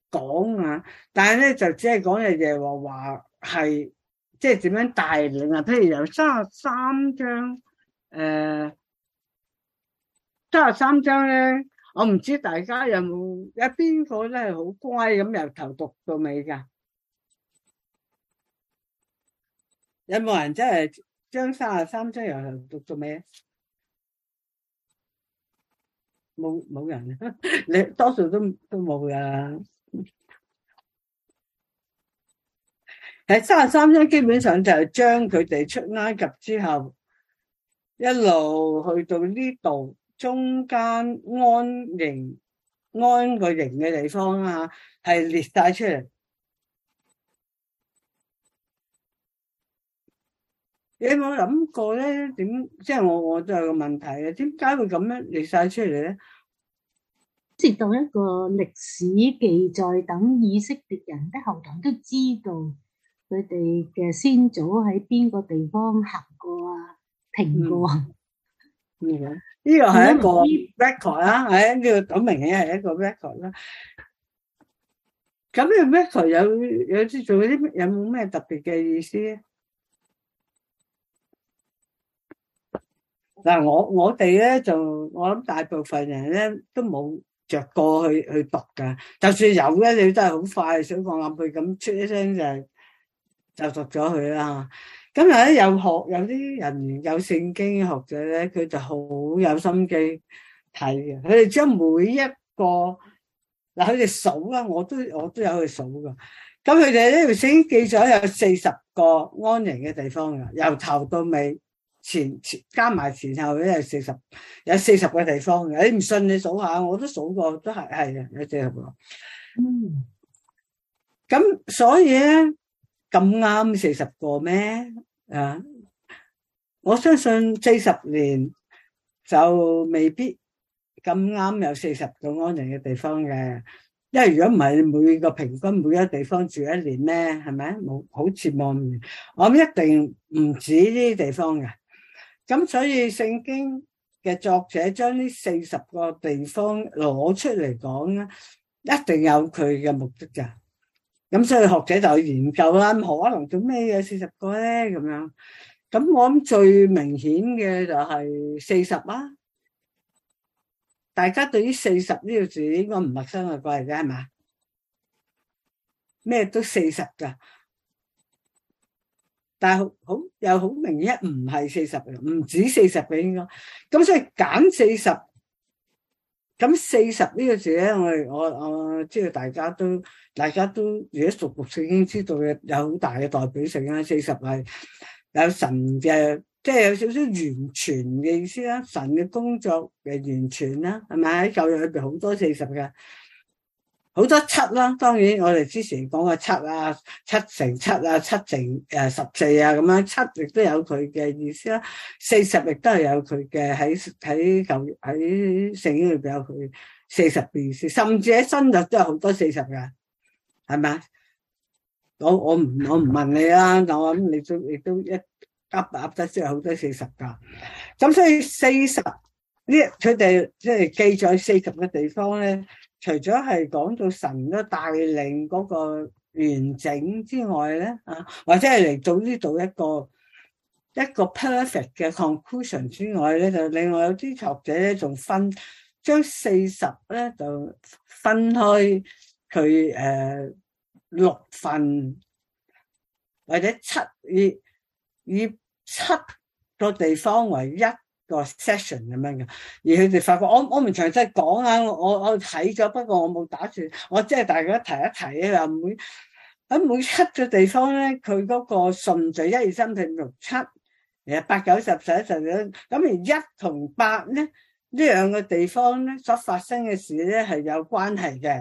講啊，但係咧就只係講耶和華係即係點樣帶領啊。譬如由33章33章咧，我唔知大家有邊個咧係好乖咁由頭讀到尾噶？有冇人真係將33章由頭讀到尾？冇人，你多數都冇噶。喺33章基本上就係將佢哋出埃及之後，一路去到呢度中間安個營嘅地方啊，係列晒出嚟。你有冇諗過咧？即係我都有個問題啊，點解會咁樣列晒出嚟咧？ 接到一個歷史記載，等以色列人的後代都知道佢哋嘅先祖喺邊個地方行過啊、停過。 呢個係一個 record 啦，呢個講明嘅係一個 record 啦。咁呢個 record 有啲做啲有冇咩特別嘅意思咧？嗱，我哋咧就我諗大部分人咧都冇着過去讀噶，就算有咧，你都係好快水放鴨背咁出一聲就讀咗佢啦。咁咧有啲人研究聖經學者咧，佢就好有心機睇嘅，佢哋將每一個佢哋數啦，我都有去數噶。咁佢哋呢條聖經記載有40個安營嘅地方噶，由頭到尾。前加埋前後咧有40個地方嘅，你唔信你數下，我都數過，都係嘅，有40個。咁所以咧咁啱40個咩？我相信40年就未必咁啱有40個安寧嘅地方嘅，因為如果唔係每個平均每一個地方住一年咩？係咪？冇好似冇，我諗一定唔止呢啲地方嘅。咁所以聖經嘅作者將呢40個地方攞出嚟講咧，一定有佢嘅目的㗎。咁所以學者就研究啦，可能做咩有40個咧？咁樣，咁我諗最明顯嘅就係40啦。大家對於40呢個字應該唔陌生嘅，過嚟嘅係嘛？咩都40㗎。但係又好明顯唔係40嘅，唔止40嘅應該。咁所以揀40，咁40呢個字咧，我知道大家都如果熟讀聖經知道嘅有好大嘅代表性啦。40係有神嘅，即係有少少完全嘅意思啦。神嘅工作嘅完全啦，係咪？喺舊約裏邊好多40嘅。好多7啦，當然我哋之前講嘅7啊，7乘7啊，7乘14啊，咁樣7亦都有佢嘅意思啦。40亦都係有佢嘅喺聖經裏邊有佢40嘅意思，甚至喺新約都有好多40嘅，係咪？我唔問你啦，但我諗你都一噏得出有好多40噶。咁所以40呢，佢哋即係記載40嘅地方咧。除咗係講到神都帶領嗰個完整之外咧，或者係嚟到呢度一個 perfect 嘅 conclusion 之外咧，就另外有啲學者咧仲將40咧就分開佢6份或者以7個地方為一個 session 咁樣嘅，而佢哋發覺我唔詳細講啊，我睇咗，不過我冇打算，我即係大家提一提啊，每7個地方咧，佢嗰個順序1、2、3、4、5、6、7，然後8、9、10、11、12，咁而1同8咧呢兩個地方咧所發生嘅事咧係有關係嘅，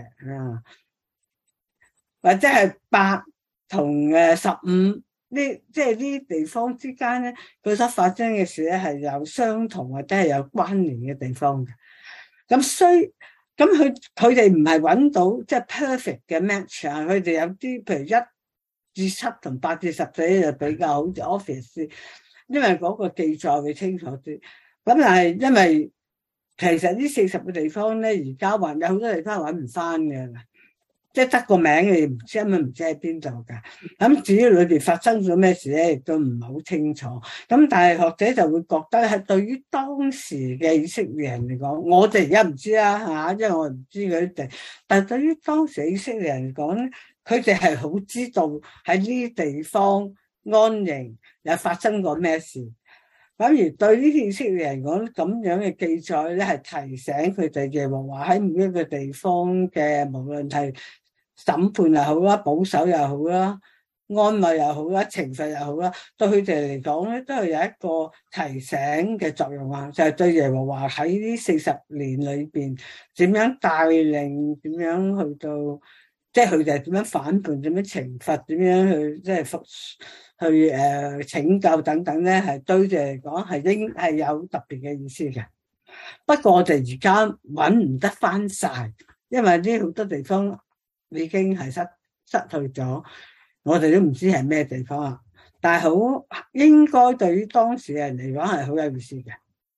或者係8同15。即係呢啲地方之間咧，佢所發生嘅事咧係有相同或者係有關聯嘅地方嘅。咁佢哋唔係揾到即係 perfect 嘅 match 啊，佢哋有啲譬如1至7同8至14就比較好似 obvious，因為嗰個記載會清楚啲。咁但係因為其實呢40個地方咧，而家有好多地方揾唔翻嘅。 即係得個名，你唔知，根本唔知喺邊度㗎。咁至於裏邊發生咗咩事咧，亦都唔係好清楚。咁但係學者就會覺得係對於當時嘅以色列人嚟講，我哋而家唔知啦嚇，因為我唔知佢哋。但係對於當時嘅以色列人嚟講咧，佢哋係好知道喺呢啲地方安營又發生過咩事。反而對呢啲以色列人講，咁樣嘅記載咧，係提醒佢哋耶和華喺每一個地方嘅，無論係審判又好啦，保守又好啦，安慰又好啦，懲罰又好啦，對佢哋嚟講咧，都係有一個提醒嘅作用啊！就係對耶和華喺呢40年裏邊點樣帶領，點樣去到，即係佢哋點樣反叛，點樣懲罰，點樣去即係拯救等等咧，係對佢哋嚟講係有特別嘅意思嘅。不過我哋而家揾唔得翻晒，因為呢好多地方已經係失去咗，我哋都唔知係咩地方啊。但係好應該對於當時嘅人嚟講係好有意思嘅。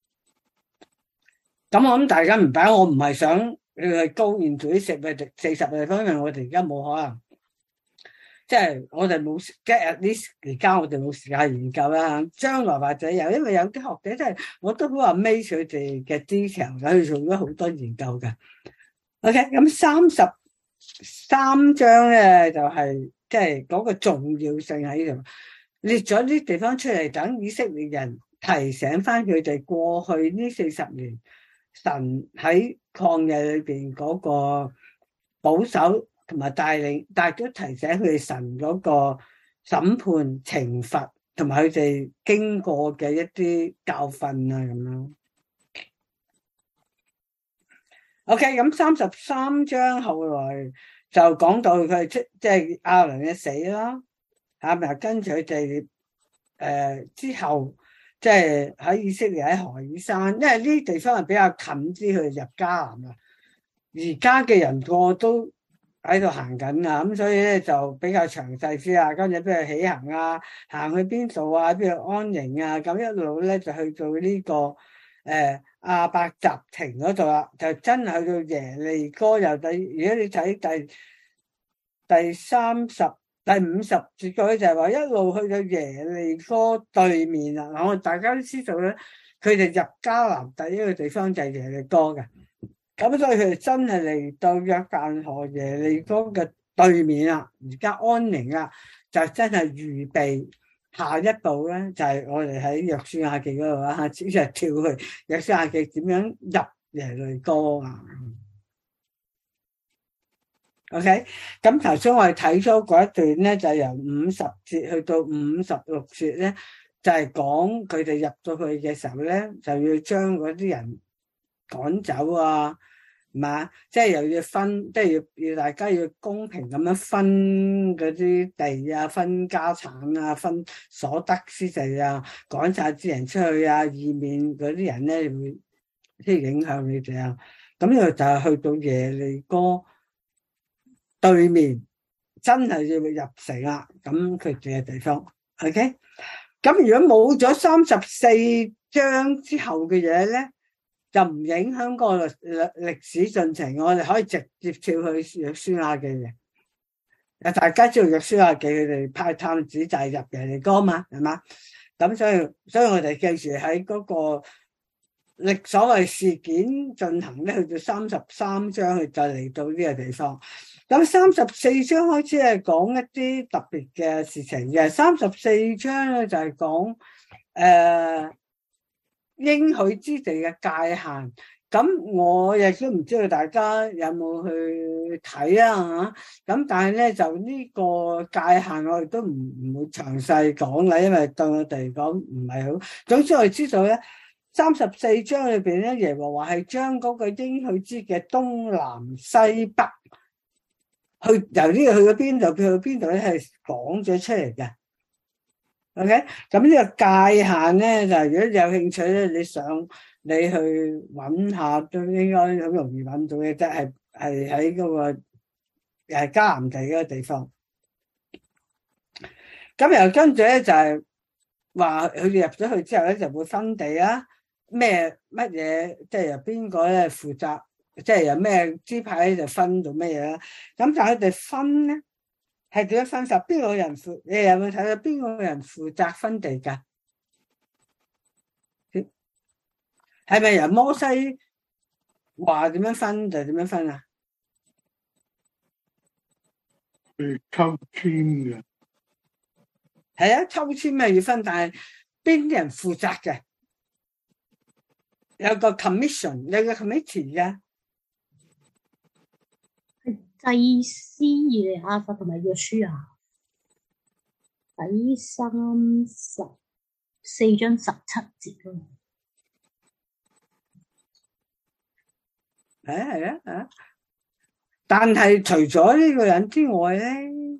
咁我諗大家明白，我唔係想去高研究啲40個地方，因為我哋而家冇可能。即係我哋冇而家我哋冇時間研究啦。將來或者有，因為有啲學者真係我都好話 make 佢哋嘅 detail， 佢做咗好多研究嘅。OK， 咁33章咧就係即係嗰個重要性喺度，列咗啲地方出嚟，等以色列人提醒翻佢哋過去呢40年神喺曠野裏邊嗰個保守同埋帶領，但係都提醒佢哋神嗰個審判懲罰，同埋佢哋經過嘅一啲教訓啊咁樣。OK， 咁33章後來就講到佢即係亞倫嘅死啦，係咪跟住佢哋之後，即係喺以色列喺何珥山，因為呢啲地方係比較近啲，佢哋入迦南啊。而家嘅人個都喺度行緊啊，咁所以咧就比較詳細啲啊。跟住邊度起行啊，行去邊度啊，邊度安營啊，咁一路咧就去到呢個亞伯雜亭嗰度啦，就真係去到耶利哥。如果你睇第50節嗰啲就係話一路去到耶利哥對面啦。我哋大家都知道咧，佢哋入迦南第一個地方就係耶利哥嘅。咁所以佢哋真係嚟到約旦河耶利哥嘅對面啦，而家安營啦，就真係預備下一步咧，就係我哋喺約書亞記嗰度啦，只係跳去約書亞記點樣入耶利哥啊。OK， 咁頭先我哋睇咗嗰一段咧，就由50節去到56節咧，就係講佢哋入到去嘅時候咧，就要將嗰啲人趕走啊。嘛，即係又要分，即係要大家要公平咁樣分嗰啲地啊，分家產啊，分所得之地啊，趕晒啲人出去啊，以免嗰啲人咧會即係影響你哋啊。咁又就係去到耶利哥對面，真係要入城啦。咁佢哋嘅地方 ，OK。咁如果冇咗34章之後嘅嘢咧，就唔影響個歷史進程，我哋可以直接跳去約書亞記嘅。大家知道約書亞記佢哋派探子就係入耶利哥嘛，係嘛？咁所以我哋記住喺嗰個所謂事件進行咧，去到33章，佢就嚟到呢個地方。咁34章開始係講一啲特別嘅事情嘅。34章咧就係講應許之地嘅界限，咁我亦都唔知道大家有冇去睇啊嚇，咁但係咧就呢個界限我亦都唔會詳細講啦，因為對我哋嚟講唔係好。總之我哋知道咧，34章裏邊咧，耶和華係將嗰個應許之嘅東南西北由呢個去到邊度，去到邊度咧係講咗出嚟嘅。OK， 咁呢個界限咧就如果有興趣咧，你去揾下都應該好容易揾到嘅，即係喺嗰個迦南地嗰個地方。咁又跟住咧就係話佢哋入咗去之後咧就會分地啦，乜嘢即係由邊個咧負責即係有咩支派就分到咩嘢啦。咁但係佢哋分咧係點樣分法？邊個人負？你有冇睇到邊個人負責分地㗎？係咪由摩西話點樣分就點樣分啊？ 抽籤嘅， 係啊，抽籤咪要分，但係邊啲人負責嘅？有個 commission， 有個 committee 嘅。 祭司以利亞撒同埋約書亞，第34章17節咯。 係啊，但係除咗呢個人之外咧，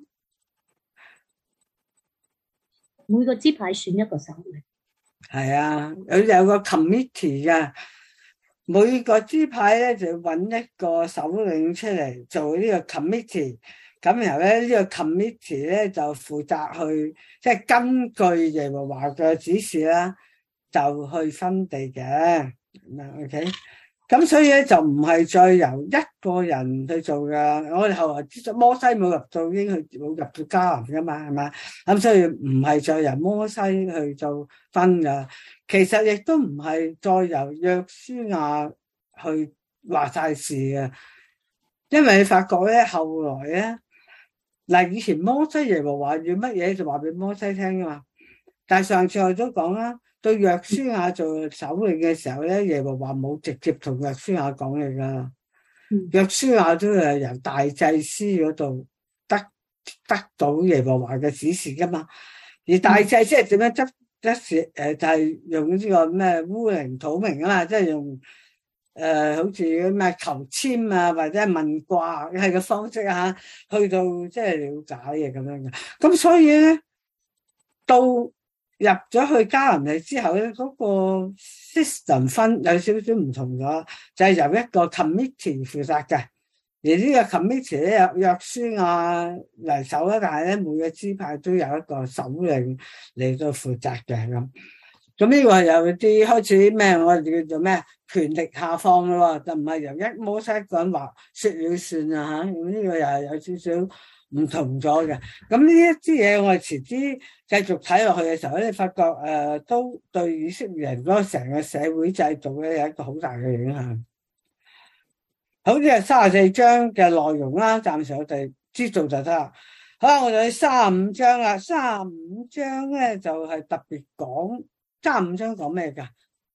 每個支派選一個首領。係啊，有個 committee 嘅，每個支派咧就揾一個首領出嚟做呢個 committee，咁然後咧呢個 committee 咧就負責去即係根據耶和華嘅指示啦，就去分地嘅。OK。咁所以咧就唔係再由一個人去做噶，我哋後來知道摩西冇入到已經去冇入到迦南噶嘛，係嘛？咁所以唔係再由摩西去做分噶，其實亦都唔係再由約書亞去話晒事嘅，因為你發覺咧後來咧嗱，以前摩西耶和華要乜嘢就話俾摩西聽噶嘛，但係上次我都講啦。對約書亞做首領嘅時候咧，耶和華冇直接同約書亞講嘢噶，約書亞都係由大祭司嗰度得到耶和華嘅指示噶嘛。而大祭司係點樣執事？就係用呢個咩烏靈土明啊嘛，即係用好似咩求籤啊或者係問卦係個方式啊，去到即係了解嘅咁樣嘅。咁所以咧到入咗去迦南地之後咧，嗰個 system 分有少少唔同咗，就係由一個 committee 負責嘅，而呢個 committee 咧有約書亞嚟手啦，但係咧每個支派都有一個首領嚟到負責嘅咁。咁呢個係有啲開始咩？我哋叫做咩？權力下放咯，就唔係由一摩西一個人話說了算啊嚇。咁呢個又係有少少唔同咗嘅，咁呢一啲嘢我哋遲啲繼續睇落去嘅時候咧，你發覺都對以色列人嗰個成個社會制度咧有一個好大嘅影響。好似係34章嘅內容啦，暫時我哋知道就得啦。好啦，我哋去35章啦。35章咧就係特別講35章講咩㗎？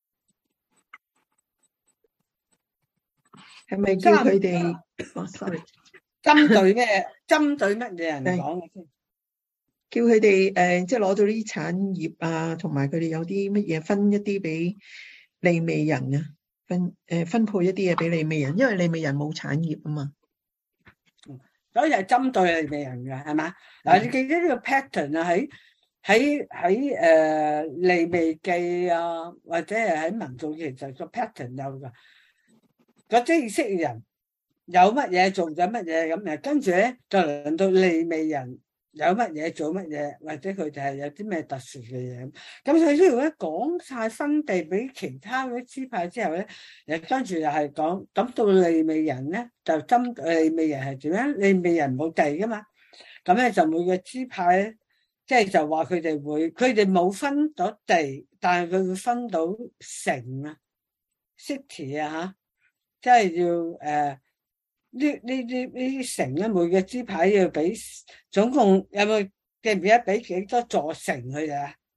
係咪叫佢哋？sorry。 針對咩？針對乜嘢人講嘅先？ 叫佢哋即係攞到啲產業啊，同埋佢哋有啲乜嘢分一啲俾利未人啊，分配一啲嘢俾利未人，因為利未人冇產業啊嘛。 所以係針對利未人嘅，係嘛？嗱，你記得呢個 pattern 啊，喺利未記啊，或者係喺民數記，其實個 pattern 有噶。嗰啲以色列人有乜嘢做咗乜嘢咁誒，跟住咧就輪到利未人有乜嘢做乜嘢，或者佢哋係有啲咩特殊嘅嘢。咁所以呢度咧講晒分地俾其他嗰啲支派之後咧，跟住又係講咁到利未人咧，就針對利未人係點樣？利未人冇地噶嘛，咁咧就每個支派咧，即係就話佢哋冇分到地，但係佢會分到城啊 city 啊嚇，即係要呢啲城咧，每個支派要俾總共有冇記唔記得俾幾多座城佢哋啊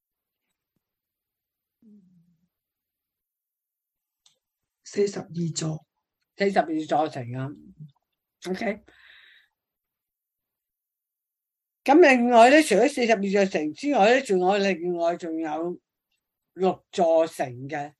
？42座 ，42座城啊。OK。咁另外咧，除咗42座城之外咧，仲有6座城嘅，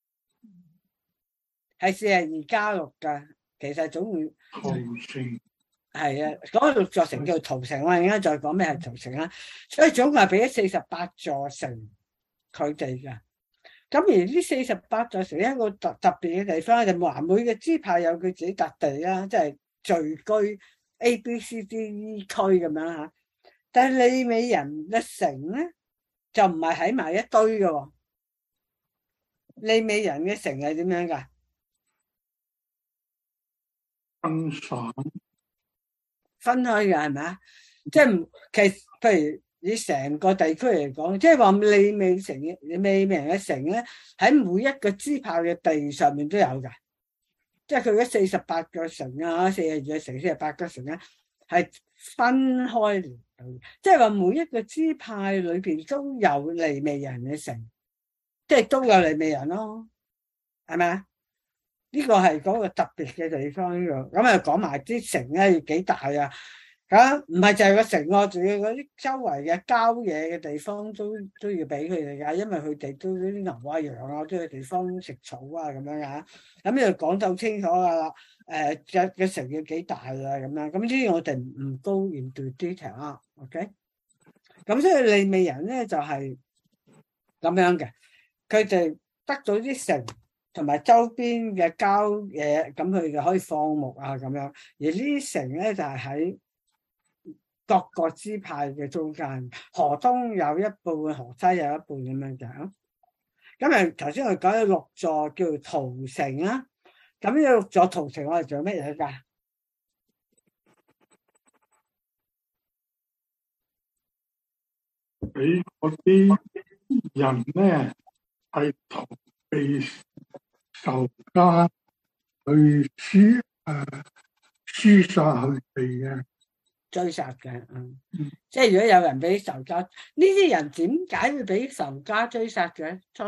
係42加6噶。其實總共係啊，嗰個6座城叫逃城，我哋而家再講咩係逃城啦。所以總共係俾咗48座城佢哋嘅。咁而呢48座城一個特別嘅地方，就話每個支派有佢自己特地啦，即係聚居 A、B、C、D、E 區咁樣吓。但係利未人嘅城咧，就唔係喺埋一堆嘅。利未人嘅城係點樣噶？ 分散分開嘅係咪啊？即係其實譬如以成個地區嚟講，即係話利未人嘅城咧，喺每一個支派嘅地上面都有㗎。即係佢嗰48個城啊，42個城、48個城咧，係分開嚟到。即係話每一個支派裏邊都有利未人嘅城，即係都有利未人咯，係咪啊？呢個係嗰個特別嘅地方呢個。咁啊講埋啲城咧要幾大啊？咁唔係就係個城喎，仲要嗰啲周圍嘅郊野嘅地方都要俾佢哋㗎，因為佢哋都啲牛啊羊啊都有地方食草啊咁樣啊。咁呢度講到清楚㗎啦。個城要幾大啊咁樣。咁呢啲我哋唔go into detail 啊。OK。咁所以利未人咧就係咁樣嘅，佢哋得到啲城同埋周邊嘅郊野，咁佢就可以放牧啊咁樣。而呢啲城咧就係喺各個支派嘅中間，河東有一半，河西有一半咁樣嘅。咁啊，頭先我講咗6座叫做逃城啊。咁呢6座逃城我哋做乜嘢㗎？ 俾嗰啲人咧係逃避仇家去廝殺佢哋嘅。 追殺嘅。即係如果有人俾仇家，呢啲人點解會俾仇家追殺嘅？初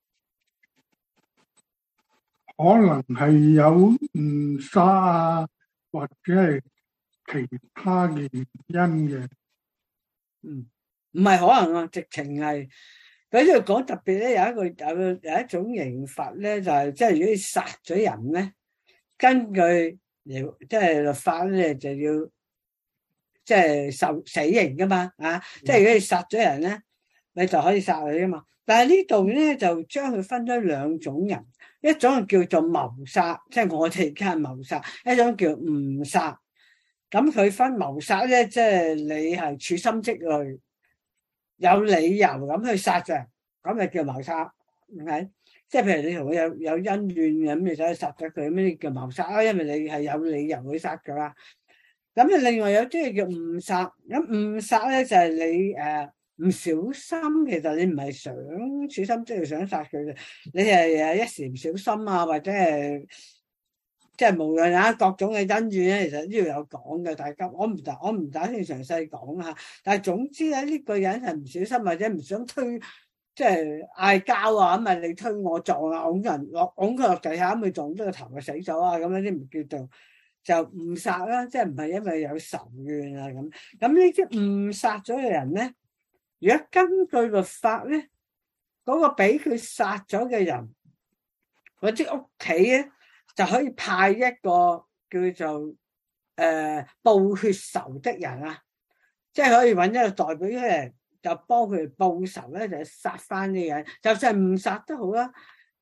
可能係有誤殺啊，或者係其他嘅原因嘅。 唔係可能啊，直情係喺呢度講特別咧，有一種刑罰咧，就係即係如果你殺咗人咧，根據即係律法咧就要即係受死刑噶嘛啊！即係如果你殺咗人咧，你就可以殺佢噶嘛。但係呢度咧就將佢分咗2種人，一種叫做謀殺，即係我哋而家係謀殺；一種叫誤殺。咁佢分謀殺咧，即係你係處心積慮，有理由咁去殺嘅，咁就叫謀殺，係咪？即係譬如你同佢有恩怨咁，你就去殺咗佢，咩叫謀殺啊？因為你係有理由去殺噶啦。咁啊，另外有啲係叫誤殺。咁誤殺咧就係你唔小心，其實你唔係想處心積慮想殺佢嘅，你係一時唔小心啊，或者係即係無論各種嘅恩怨咧，其實呢度有講嘅。大家我唔打算詳細講嚇，但係總之咧，呢個人係唔小心或者唔想推，即係嗌交啊，咁啊你推我撞啊，㧬佢落地下，咁咪撞咗個頭就死咗啊，咁樣啲唔叫做就誤殺啦，即係唔係因為有仇怨啊咁。咁呢啲誤殺咗嘅人咧，如果根據律法咧，嗰個俾佢殺咗嘅人，嗰啲屋企咧就可以派一個叫做報血仇的人啊，即係可以揾一個代表出嚟，就幫佢哋報仇咧，就殺翻啲人，就算係誤殺都好啦。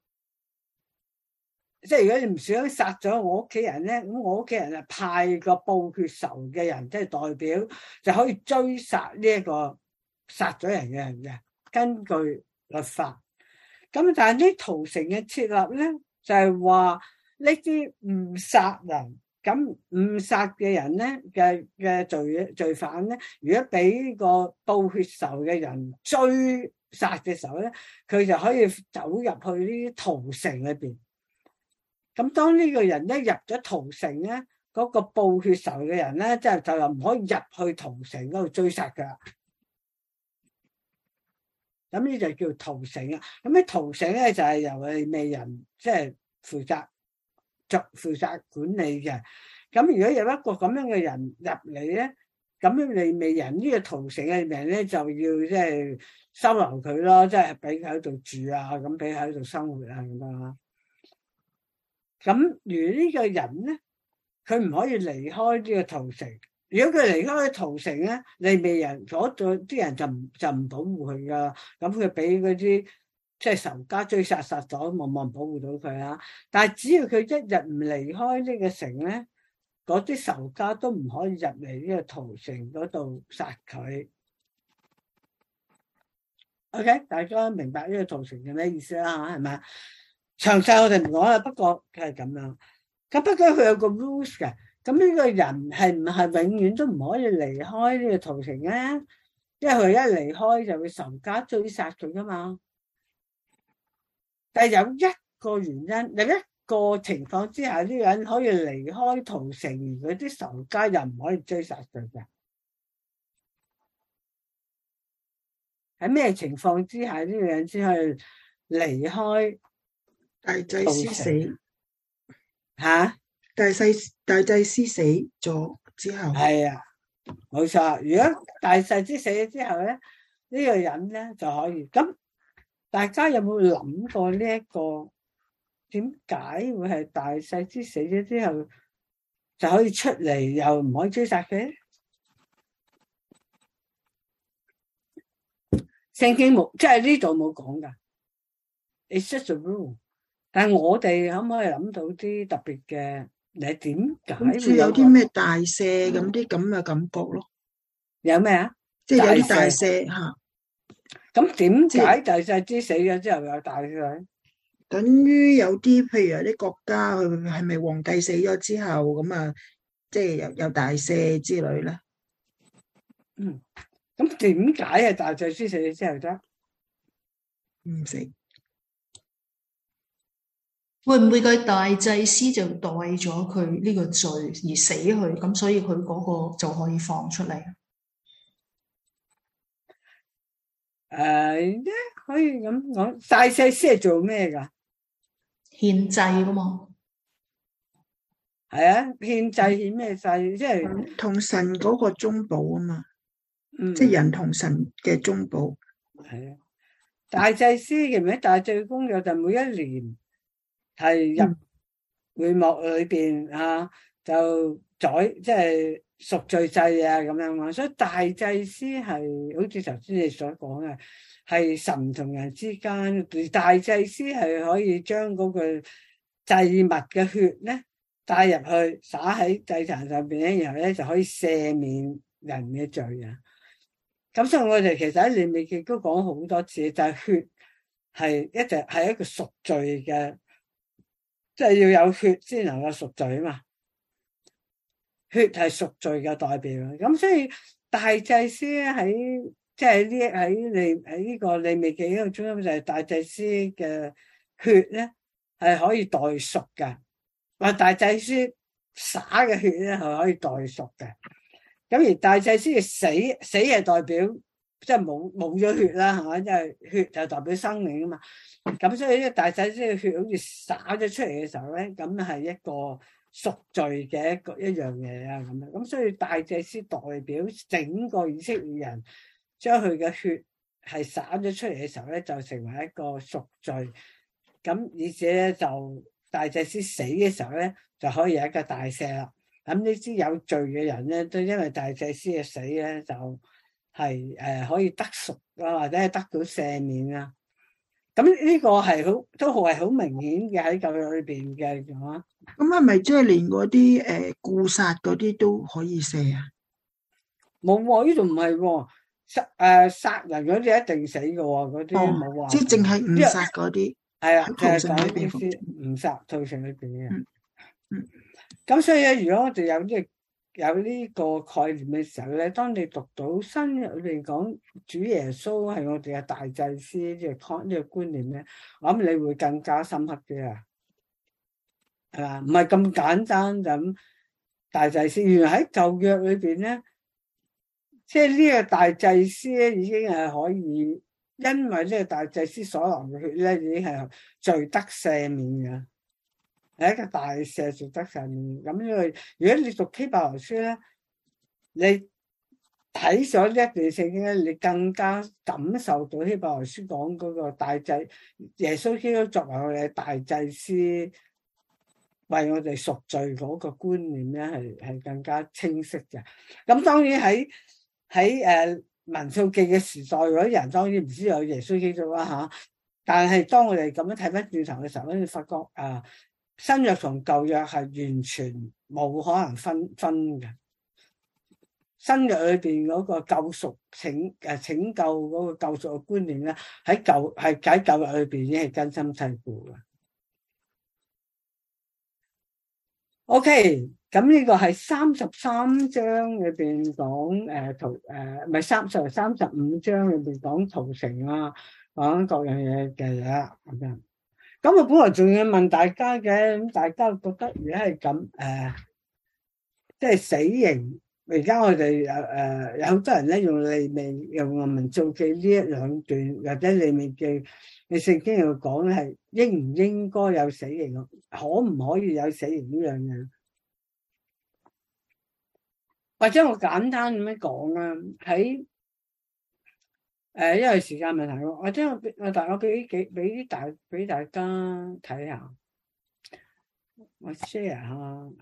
即係如果你唔想殺咗我屋企人咧，咁我屋企人係派個報血仇嘅人，即係代表就可以追殺呢一個殺咗人嘅人嘅，根據律法。咁但係呢逃城嘅設立咧，就係話呢啲誤殺人，咁誤殺嘅人咧嘅罪犯咧，如果俾個報血仇嘅人追殺嘅時候咧，佢就可以走入去呢啲逃城裏邊。咁當呢個人一入咗逃城咧，嗰個報血仇嘅人咧，就又唔可以入去逃城嗰度追殺噶。咁呢就叫逃城啊。咁呢逃城咧就係由利未人即係負責管理嘅。咁如果有一個咁樣嘅人入嚟咧，咁利未人呢個逃城嘅人咧就要即係收留佢咯，即係俾佢喺度住啊，咁俾佢喺度生活啊咁樣。咁如呢個人咧，佢唔可以離開呢個逃城。如果佢離開逃城咧，利未人嗰度啲人就唔保護佢噶。咁佢俾嗰啲即係仇家追殺咗，冇人保護到佢啦。但係只要佢一日唔離開呢個城咧，嗰啲仇家都唔可以入嚟呢個逃城嗰度殺佢。OK， 大家明白呢個逃城係咩意思啦？係咪？詳細我哋唔講啦，不過佢係咁樣。 咁不過佢有個 rules 嘅，咁呢個人係唔係永遠都唔可以離開呢個屠城咧？因為佢一離開就會仇家追殺佢噶嘛。但係有一個原因，有一個情況之下，呢個人可以離開屠城，而嗰啲仇家又唔可以追殺佢嘅。喺咩情況之下呢個人先可以離開？ 大祭司死吓？ 大祭司死咗之後， 係啊，冇錯。如果大祭司死咗之後咧，呢個人咧就可以。咁大家有冇諗過呢一個點解會係大祭司死咗之後就可以出嚟，又唔可以追殺佢？聖經冇，即係呢度冇講噶。It's just a rule。但係我哋可唔可以諗到啲特別嘅？你點解會有啲咩大赦咁啲咁嘅感覺咯？ 有咩啊？ 即係有啲大赦吓。 咁點解大祭司死咗之後有大赦？ 等於有啲譬如有啲國家佢係咪皇帝死咗之後咁啊，即係有大赦之類咧？ 咁點解係大祭司死咗之後得？ 唔死。 會唔會個大祭司就代咗佢呢個罪而死去，咁所以佢嗰個就可以放出嚟？ 可以咁講，大祭司係做咩噶？ 獻祭噶嘛？ 係啊，獻祭獻咩祭？即係同神嗰個中保啊嘛，即係人同神嘅中保。 係啊，大祭司嘅唔係大祭公約就每一年係入會幕裏邊啊，就宰即係贖罪祭啊咁樣嘛。所以大祭司係好似頭先你所講嘅，係神同人之間，而大祭司係可以將嗰個祭物嘅血咧帶入去灑喺祭壇上邊咧，然後咧就可以赦免人嘅罪啊。咁所以我哋其實喺利未記都講好多次，就係血係一直係一個贖罪嘅，即係要有血先能夠贖罪啊嘛。血係贖罪嘅代表，咁所以大祭司喺即係喺呢個利未記呢個中心就係大祭司嘅血咧係可以代贖嘅，話大祭司灑嘅血咧係可以代贖嘅。咁而大祭司嘅死係代表即係冇咗血啦，係嘛？因為血就代表生命啊嘛。咁所以呢大祭司嘅血好似灑咗出嚟嘅時候咧，咁係一個贖罪嘅一樣嘢啊咁樣。咁所以大祭司代表整個以色列人，將佢嘅血係灑咗出嚟嘅時候咧，就成為一個贖罪。咁而且咧就大祭司死嘅時候咧，就可以有一個大赦啦。咁呢啲有罪嘅人咧，都因為大祭司嘅死咧，就係可以得贖啊，或者係得到赦免啊。咁呢個係都係好明顯嘅喺舊約裏邊嘅，係嘛？ 咁係咪即係連嗰啲故殺嗰啲都可以赦啊？ 冇喎，呢度唔係喎，殺人嗰啲一定死嘅喎，嗰啲冇話。 即係淨係誤殺嗰啲， 係啊， 屠城裏邊誤殺屠城裏邊嘅。咁所以咧，如果我哋有呢個概念嘅時候咧，當你讀到新約裏邊講主耶穌係我哋嘅大祭司呢個觀念咧，我諗你會更加深刻啲啊，係嘛？唔係咁簡單就咁大祭司，原來喺舊約裏邊咧，即係呢個大祭司咧已經係可以，因為呢個大祭司所流嘅血咧已經係罪得赦免嘅。係一個大赦罪得赦免。咁因為如果你讀希伯來書咧，你睇咗呢一段聖經咧，你更加感受到希伯來書講嗰個大祭耶穌基督作為我哋嘅大祭司，為我哋贖罪嗰個觀念咧，係更加清晰嘅。咁當然喺民數記嘅時代，嗰啲人當然唔知有耶穌基督啦嚇。但係當我哋咁樣睇翻轉頭嘅時候咧，你發覺新約同舊約係完全冇可能分嘅。新約裏邊嗰個救贖拯救嗰個救贖嘅觀念咧，喺舊約裏邊已經係根深蒂固嘅。 OK，咁呢個係33章裏邊講唔係35章裏邊講屠城啊，講各樣嘢嘅嘢咁樣。咁我本來仲要問大家嘅，咁大家覺得如果係咁即係死刑，而家我哋有好多人咧用利未用民數記呢一兩段，或者利未記你聖經又講係應唔應該有死刑，可唔可以有死刑呢樣嘢？或者我簡單咁樣講啦，喺因為時間問題，或者我俾大家睇下，我 share 下。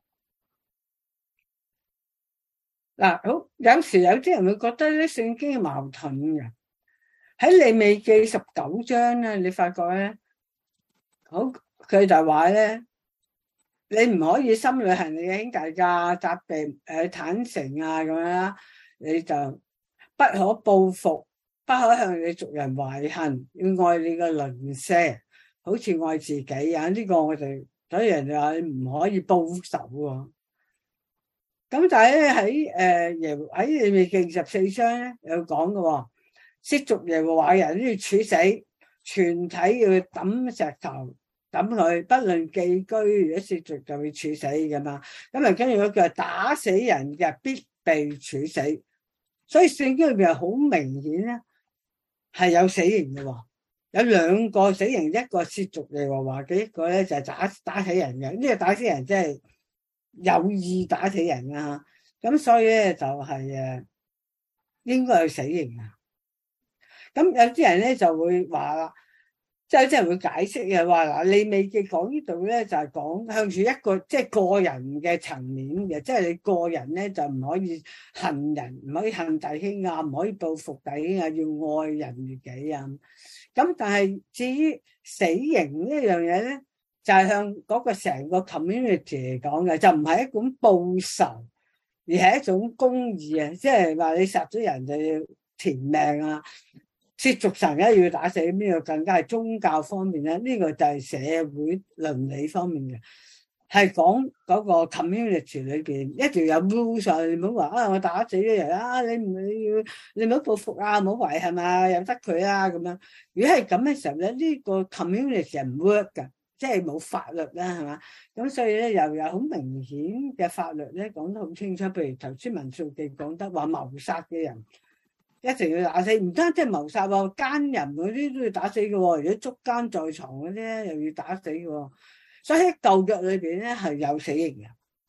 嗱，好，有時有啲人會覺得咧聖經係矛盾嘅。喺利未記19章咧，你發覺咧，好佢就話咧，你唔可以心裏恨你嘅兄弟噶，責備坦誠啊咁樣啦，你就不可報復，不可向你族人懷恨，要愛你嘅鄰舍，好似愛自己啊！呢個我哋所以人哋話你唔可以報仇喎。咁但係咧喺利未記24章咧有講嘅，褻瀆耶和華人都要處死，全體要抌石頭抌佢，不論寄居，如果褻瀆就會處死噶嘛。咁啊跟住嗰句打死人嘅必被處死，所以聖經裏邊係好明顯咧係有死刑嘅，有兩個死刑，一個褻瀆耶和華嘅，一個咧就係打死人嘅。呢個打死人即係有意打死人啊，咁所以咧就係應該有死刑啊。咁有啲人咧就會話啦，即係有啲人會解釋嘅話嗱，利未記講呢度咧就係講向住一個即係個人嘅層面嘅，即係你個人咧就唔可以恨人，唔可以恨弟兄啊，唔可以報復弟兄啊，要愛人如己啊。咁但係至於死刑呢樣嘢咧，就係向嗰個成個 community 嚟講嘅，就唔係一種報仇，而係一種公義啊！即係話你殺咗人就要填命啊，褻瀆神咧要打死，呢個更加係宗教方面咧，呢個就係社會倫理方面嘅，係講嗰個 community 裏邊一定有 rules，你唔好話我打死咗人啊，你唔好報復啊，唔好懷恨啊，由得佢啊咁樣。如果係咁嘅時候咧，呢個 community 係唔 work 噶。即係冇法律啦，係嘛？咁所以咧，又有好明顯嘅法律咧，講得好清楚。譬如頭先民數記講得話，謀殺嘅人一定要打死，唔單止係謀殺喎，奸人嗰啲都要打死嘅喎。如果捉奸在床嗰啲咧，又要打死嘅喎。所以喺舊約裏邊咧係有死刑嘅。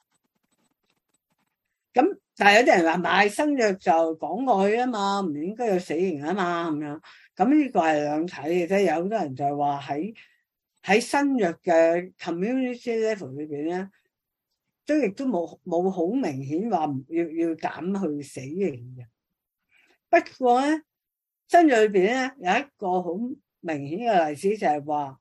咁但係有啲人話買新約就講過去啊嘛，唔應該有死刑啊嘛咁樣。咁呢個係兩睇嘅啫。有好多人就係話喺新約嘅 community level 裏邊咧，亦都冇好明顯話要減去死刑嘅。不過咧，新約裏邊咧有一個好明顯嘅例子，就係話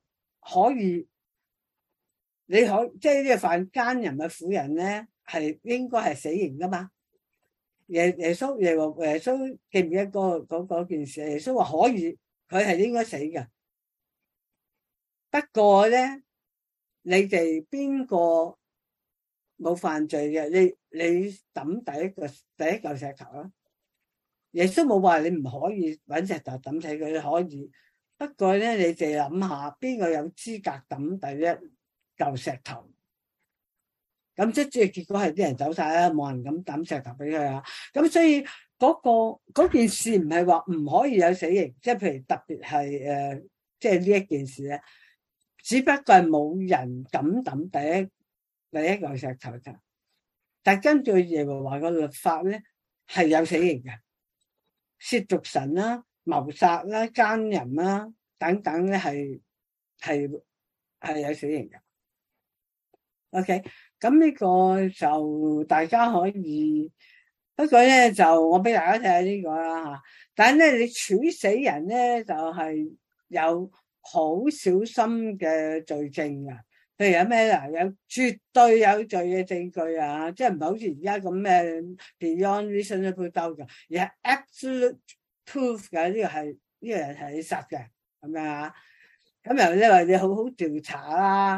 你可即係呢個犯奸人嘅婦人咧，係應該係死刑噶嘛。耶穌記唔記得嗰件事？耶穌話可以，佢係應該死嘅。不過咧，你哋邊個冇犯罪嘅？你抌第一嚿石頭啊！耶穌冇話你唔可以揾石頭抌死佢，可以。不過咧，你哋諗下，邊個有資格抌第一嚿石頭？咁即係結果係啲人走晒啦，冇人敢抌石頭俾佢啊！咁所以嗰件事唔係話唔可以有死刑，即係譬如特別係即係呢一件事咧。只不過係冇人敢抌第一嚿石頭啫，但係根據耶和華嘅律法咧，係有死刑嘅，褻瀆神啦、謀殺啦、奸人啦等等咧，係有死刑嘅。OK，咁呢個就大家可以，不過咧就我俾大家睇下呢個啦吓，但係咧你處死人咧就係有好小心嘅罪證啊，譬如有咩啦，有絕對有罪嘅證據啊，即係唔係好似而家咁咩 beyond reasonable doubt嘅，而係 absolute proof 嘅，呢個人係殺嘅，咁樣啊。咁由你話你好好調查啦，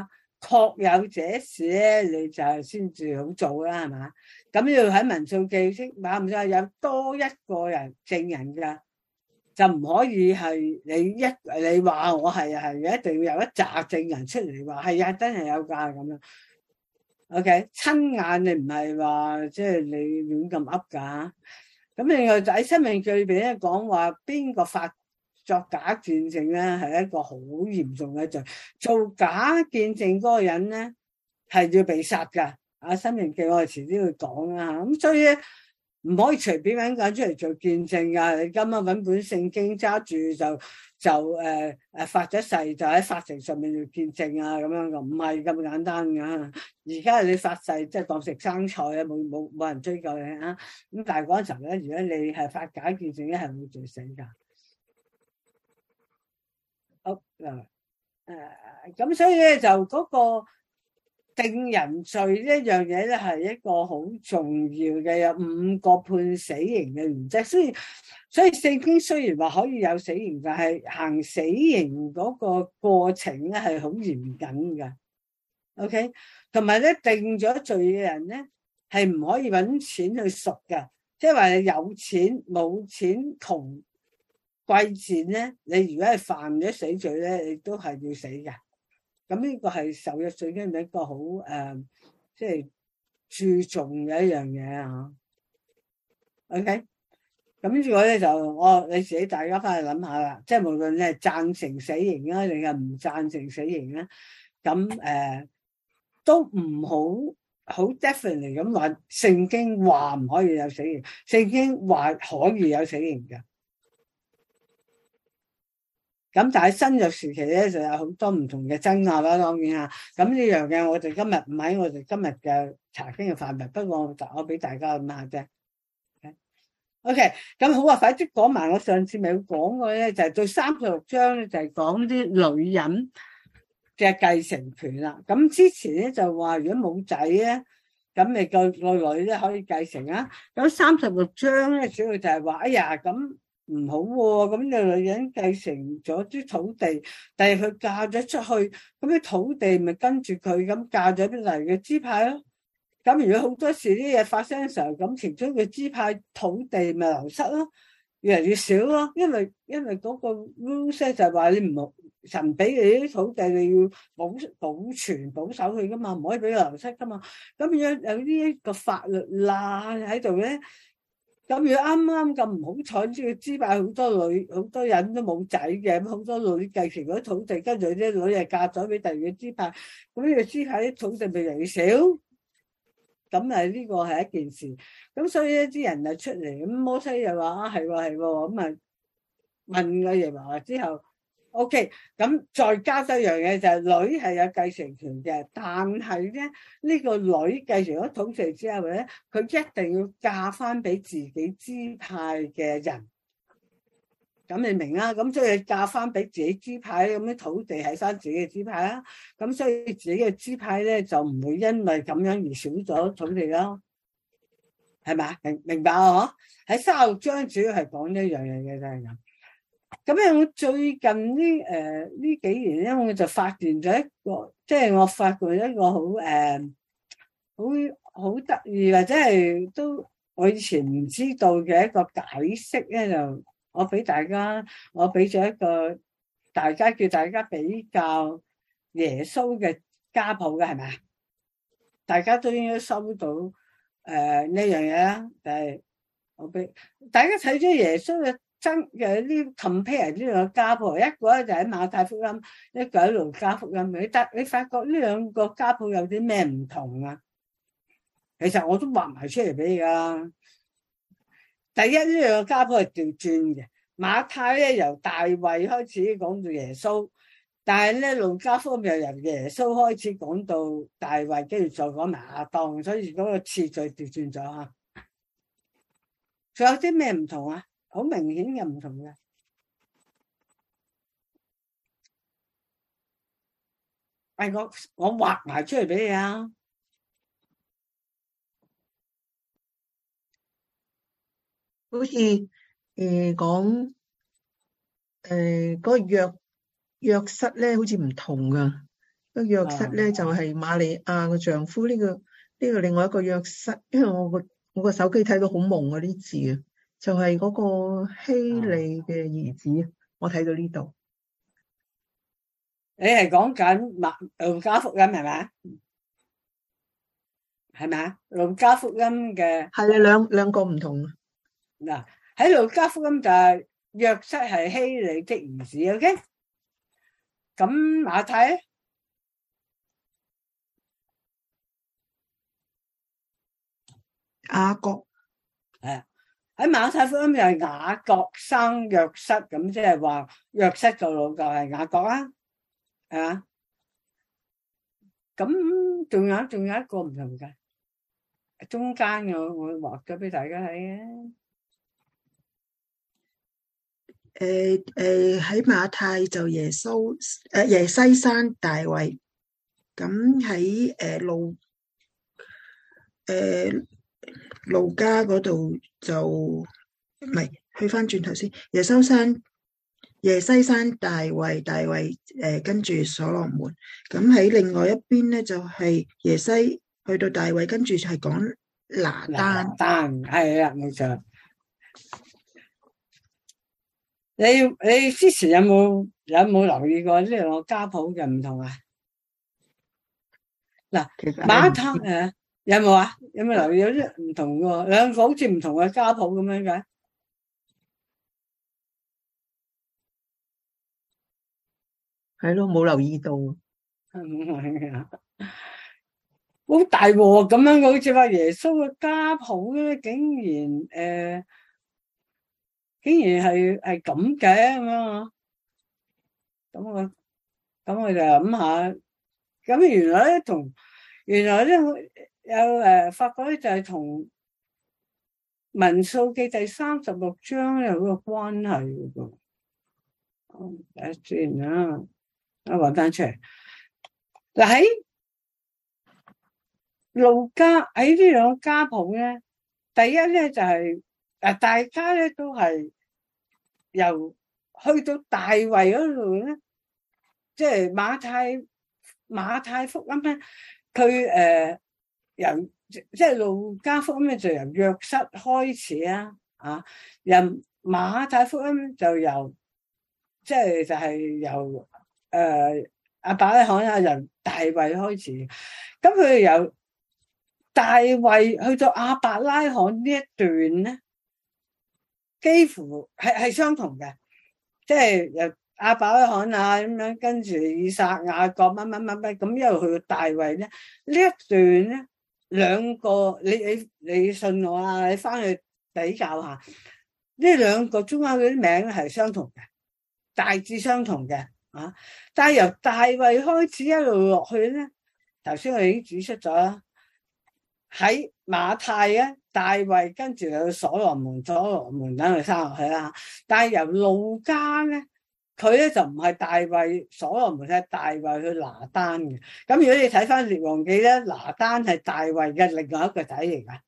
確有這事咧，你就先至好做啦，係嘛？咁要喺民數記識馬唔使有多一個人證人噶，就唔可以係你話我係一定要有一紮證人出嚟話係啊，真係有噶咁樣。OK， 親眼你唔係話即係你亂咁噏噶。咁另外就喺申命記裏邊咧講話，邊個發作假見證咧係一個好嚴重嘅罪，做假見證嗰個人咧係要被殺噶。申命記我哋遲啲會講啦。咁所以咧唔可以隨便揾個人出嚟做見證噶。你今日揾本聖經揸住就發咗誓就喺法庭上面要見證啊咁樣噶，唔係咁簡單噶。而家你發誓即係當食生菜啊，冇人追究你啊。咁但係嗰陣時候咧，如果你係發假見證咧，係會罪死噶。好咁所以咧就嗰個定人罪呢一樣嘢咧係一個好重要嘅，有5個判死刑嘅原則。所以聖經雖然話可以有死刑，但係行死刑嗰個過程咧係好嚴謹噶。OK， 同埋咧定咗罪嘅人咧係唔可以搵錢去贖噶，即係話你有錢冇錢窮貴賤咧，你如果係犯咗死罪咧，你都係要死噶。咁呢個係受約聖經一個好即係注重嘅一樣嘢啊。OK。咁呢個咧就你自己大家翻去諗下啦，即係無論你係贊成死刑啊，定係唔贊成死刑咧，咁都唔好 definitely 咁話聖經話唔可以有死刑，聖經話可以有死刑嘅。咁但係新約時期咧就有好多唔同嘅爭拗啦，當然啊。咁呢樣嘅我哋今日唔喺我哋今日嘅查經嘅範圍，不過我俾大家諗下啫。OK， 咁好啊，快啲講埋我上次咪講過咧，就係到36章咧，就係講啲女人嘅繼承權啦。咁之前咧就話如果冇仔咧，咁你個女咧可以繼承啊。咁36章咧主要就係話，哎呀咁唔好喎，咁個女人繼承咗啲土地，但係佢嫁咗出去，咁啲土地咪跟住佢咁嫁咗俾嚟嘅支派咯。咁如果好多時啲嘢發生嘅時候，咁其中嘅支派土地咪流失咯，越嚟越少咯，因為嗰個 rules 就係話你唔好神俾你啲土地，你要保存保守佢噶嘛，唔可以俾佢流失噶嘛。咁如果有呢一個法律罅喺度咧，咁如果啱啱咁唔好彩，呢個支派好多人都冇仔嘅，咁好多女繼承嗰啲土地，跟住啲女又嫁咗俾第二個支派，咁呢個支派啲土地咪越嚟越少。咁呢個係一件事，咁所以咧啲人就出嚟，咁摩西又話係喎，咁啊問阿耶和華之後 ，OK， 咁再加多一樣嘢就係女係有繼承權嘅，但係咧呢個女繼承咗土地之後咧，佢一定要嫁翻俾自己支派嘅人。咁你明啦，咁所以嫁翻俾自己支派，咁啲土地喺翻自己嘅支派啦，咁所以自己嘅支派咧就唔會因為咁樣而少咗土地咯，係咪？明白啊？喺36章主要係講呢樣嘢嘅，真係咁。咁樣我最近呢幾年咧，我就發現咗一個，即係我發覺一個好得意或者係都我以前唔知道嘅一個解釋咧就。我俾咗一個大家叫大家比較耶穌嘅家譜嘅係咪啊？大家都應該收到呢樣嘢啦。但係我俾大家睇咗耶穌嘅呢 compare 呢兩個家譜，一個咧就喺馬太福音，一個喺路加福音。你發覺呢兩個家譜有啲咩唔同啊？其實我都畫埋出嚟俾你噶。第一，呢兩個家譜係調轉嘅，馬太咧由大衛開始講到耶穌，但係咧路加福音又由耶穌開始講到大衛，跟住再講埋亞當，所以嗰個次序調轉咗吓。仲有啲咩唔同啊？好明顯嘅唔同嘅。我畫埋出嚟俾你啊！ 好似講嗰個約瑟咧，好似唔同噶。 個約瑟咧就係瑪利亞個丈夫。呢個另外一個約瑟，因為我個手機睇到好蒙嗰啲字啊，就係嗰個希利嘅兒子。我睇到呢度。 你係講緊路加福音係咪？係咪啊？路加福音嘅係啊，兩個唔同。 嗱，喺路加福音就係約瑟係希利的兒子。OK，咁馬太咧？ 雅各。 係喺馬太福音就係雅各生約瑟，咁即係話約瑟個老豆係雅各啦，係嘛？咁仲有一個唔同嘅，中間我畫咗俾大家睇嘅。 喺馬太就耶西生大衛，咁喺路加嗰度就唔係，去翻轉頭先，耶西生大衛，跟住所羅門。咁喺另外一邊咧就係耶西去到大衛，跟住係講拿單， 係啊，冇錯。你之前有冇留意過呢兩個家譜嘅唔同啊？嗱，馬太有冇啊？有冇留意有啲唔同嘅？兩個好似唔同嘅家譜咁樣嘅？ 係咯，冇留意到。 好大鑊咁樣，好似話耶穌嘅家譜咧，竟然係咁嘅咁樣。咁我就諗下，咁原來咧有發覺咧就係同民數記第36章有個關係嘅噃。睇下先啦，我搵翻出嚟。嗱，喺路加喺呢兩個家譜咧，第一咧就係大家咧都係由去到大衛嗰度咧，即係馬太福音咧，佢由即係路加福音咧就由約瑟開始啊，由馬太福音就由即係就係由亞伯拉罕由大衛開始，咁佢由大衛去到亞伯拉罕呢一段咧，幾乎係相同嘅，即係由亞伯拉罕咁樣，跟住以撒、雅各乜咁一路去到大衛咧，呢一段咧兩個你信我啦，你翻去比較下呢兩個中間嗰啲名係相同嘅，大致相同嘅但係由大衛開始一路落去咧，頭先我已經指出咗啦。喺馬太咧，大衛跟住有所羅門等佢生落去啦。但係由路加咧，佢咧就唔係大衛所羅門，係大衛去拿單嘅。咁如果你睇翻列王記咧，拿單係大衛嘅另外一個仔嚟噶，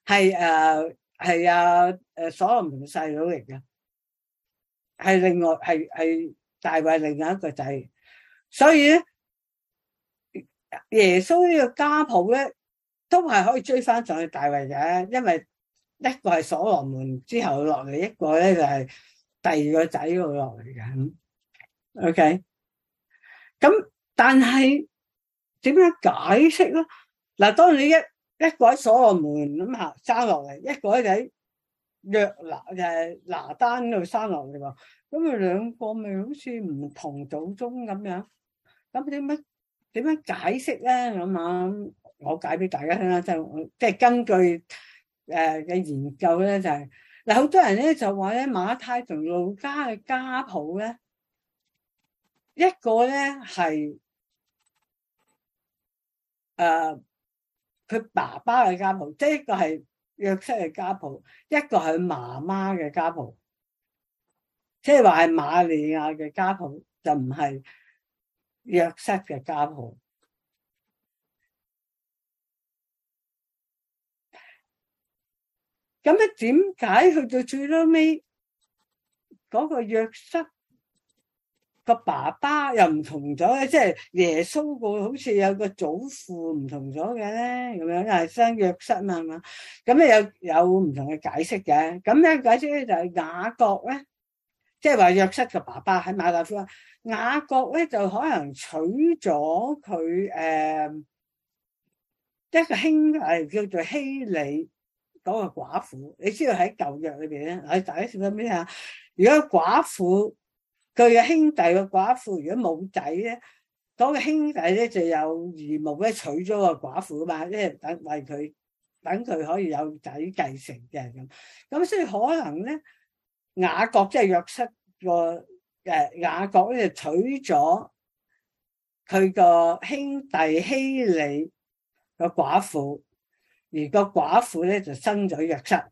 係所羅門嘅細佬嚟嘅，係另外係大衛另外一個仔。所以咧，耶穌呢個家譜咧，都係可以追翻上去大衛嘅，因為一個係所羅門之後落嚟，一個咧就係第二個仔嗰度落嚟嘅。OK，咁但係點樣解釋咧？嗱，當你一個喺所羅門咁生落嚟，一個喺約拿就係拿單度生落嚟喎，咁佢兩個咪好似唔同祖宗咁樣？咁點樣解釋咧？咁我解俾大家聽啦，即係根據嘅研究咧，就係嗱，好多人咧就話咧馬太同路加嘅家譜咧，一個咧係佢爸爸嘅家譜，即係一個係約瑟嘅家譜，一個係媽媽嘅家譜，即係話係瑪利亞嘅家譜，就唔係約瑟嘅家譜。咁咧，點解去到最後尾嗰個約瑟個爸爸又唔同咗咧，即係耶穌個好似有個祖父唔同咗嘅咧，咁樣又係生約瑟嘛，係嘛？咁咧有唔同嘅解釋嘅。咁咧解釋咧就係雅各咧，即係話約瑟嘅爸爸喺馬太福音，雅各咧就可能娶咗佢一個兄弟叫做希里嗰個寡婦。你知道喺舊約裏邊咧，大家知道咩啊？如果寡婦佢嘅兄弟個寡婦如果冇仔咧，嗰個兄弟咧就有義務咧娶咗個寡婦嘛，即係等佢可以有仔繼承嘅咁所以可能咧雅各即係約瑟個雅各咧就娶咗佢個兄弟希里個寡婦，而個寡婦咧就生咗約瑟。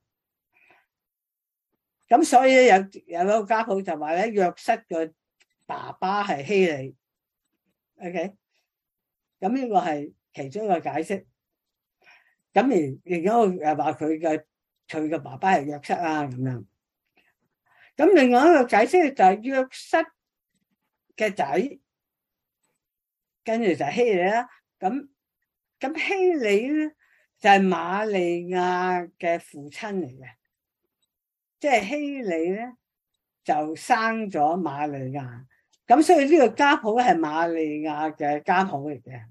咁所以有個家譜就話咧，約瑟個爸爸係希里 ，OK， 咁呢個係其中一個解釋。咁而另一個又話佢嘅爸爸係約瑟啊咁樣。咁另外一個解釋就係約瑟嘅仔，跟住就係希里啦。咁希里咧就係瑪利亞嘅父親嚟嘅。即係希里咧就生咗瑪利亞，咁所以呢個家譜係瑪利亞嘅家譜嚟嘅。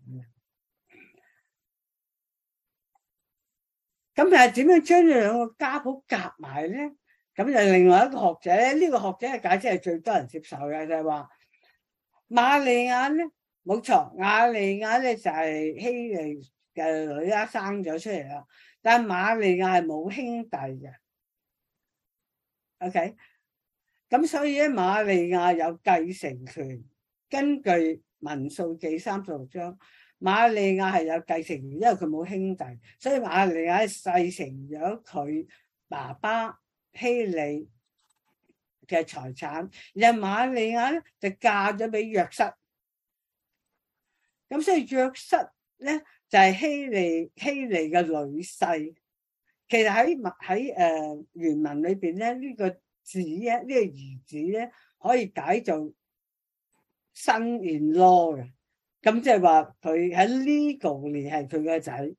咁但係點樣將呢兩個家譜夾埋咧？咁就另外一個學者咧，呢個學者嘅解釋係最多人接受嘅，就係話瑪利亞咧冇錯，瑪利亞咧就係希利嘅女啦，生咗出嚟啦，但係瑪利亞係冇兄弟嘅。OK， 咁所以咧，瑪利亞有繼承權。根據民數記36章，瑪利亞係有繼承權，因為佢冇兄弟，所以瑪利亞繼承咗佢爸爸希利嘅財產。然後瑪利亞咧就嫁咗俾約瑟，咁所以約瑟咧就係希利嘅女婿。其實喺原文裏邊咧，呢個子咧，呢個兒子咧，可以解做son-in-law嘅，咁即係話佢喺legally係佢個仔。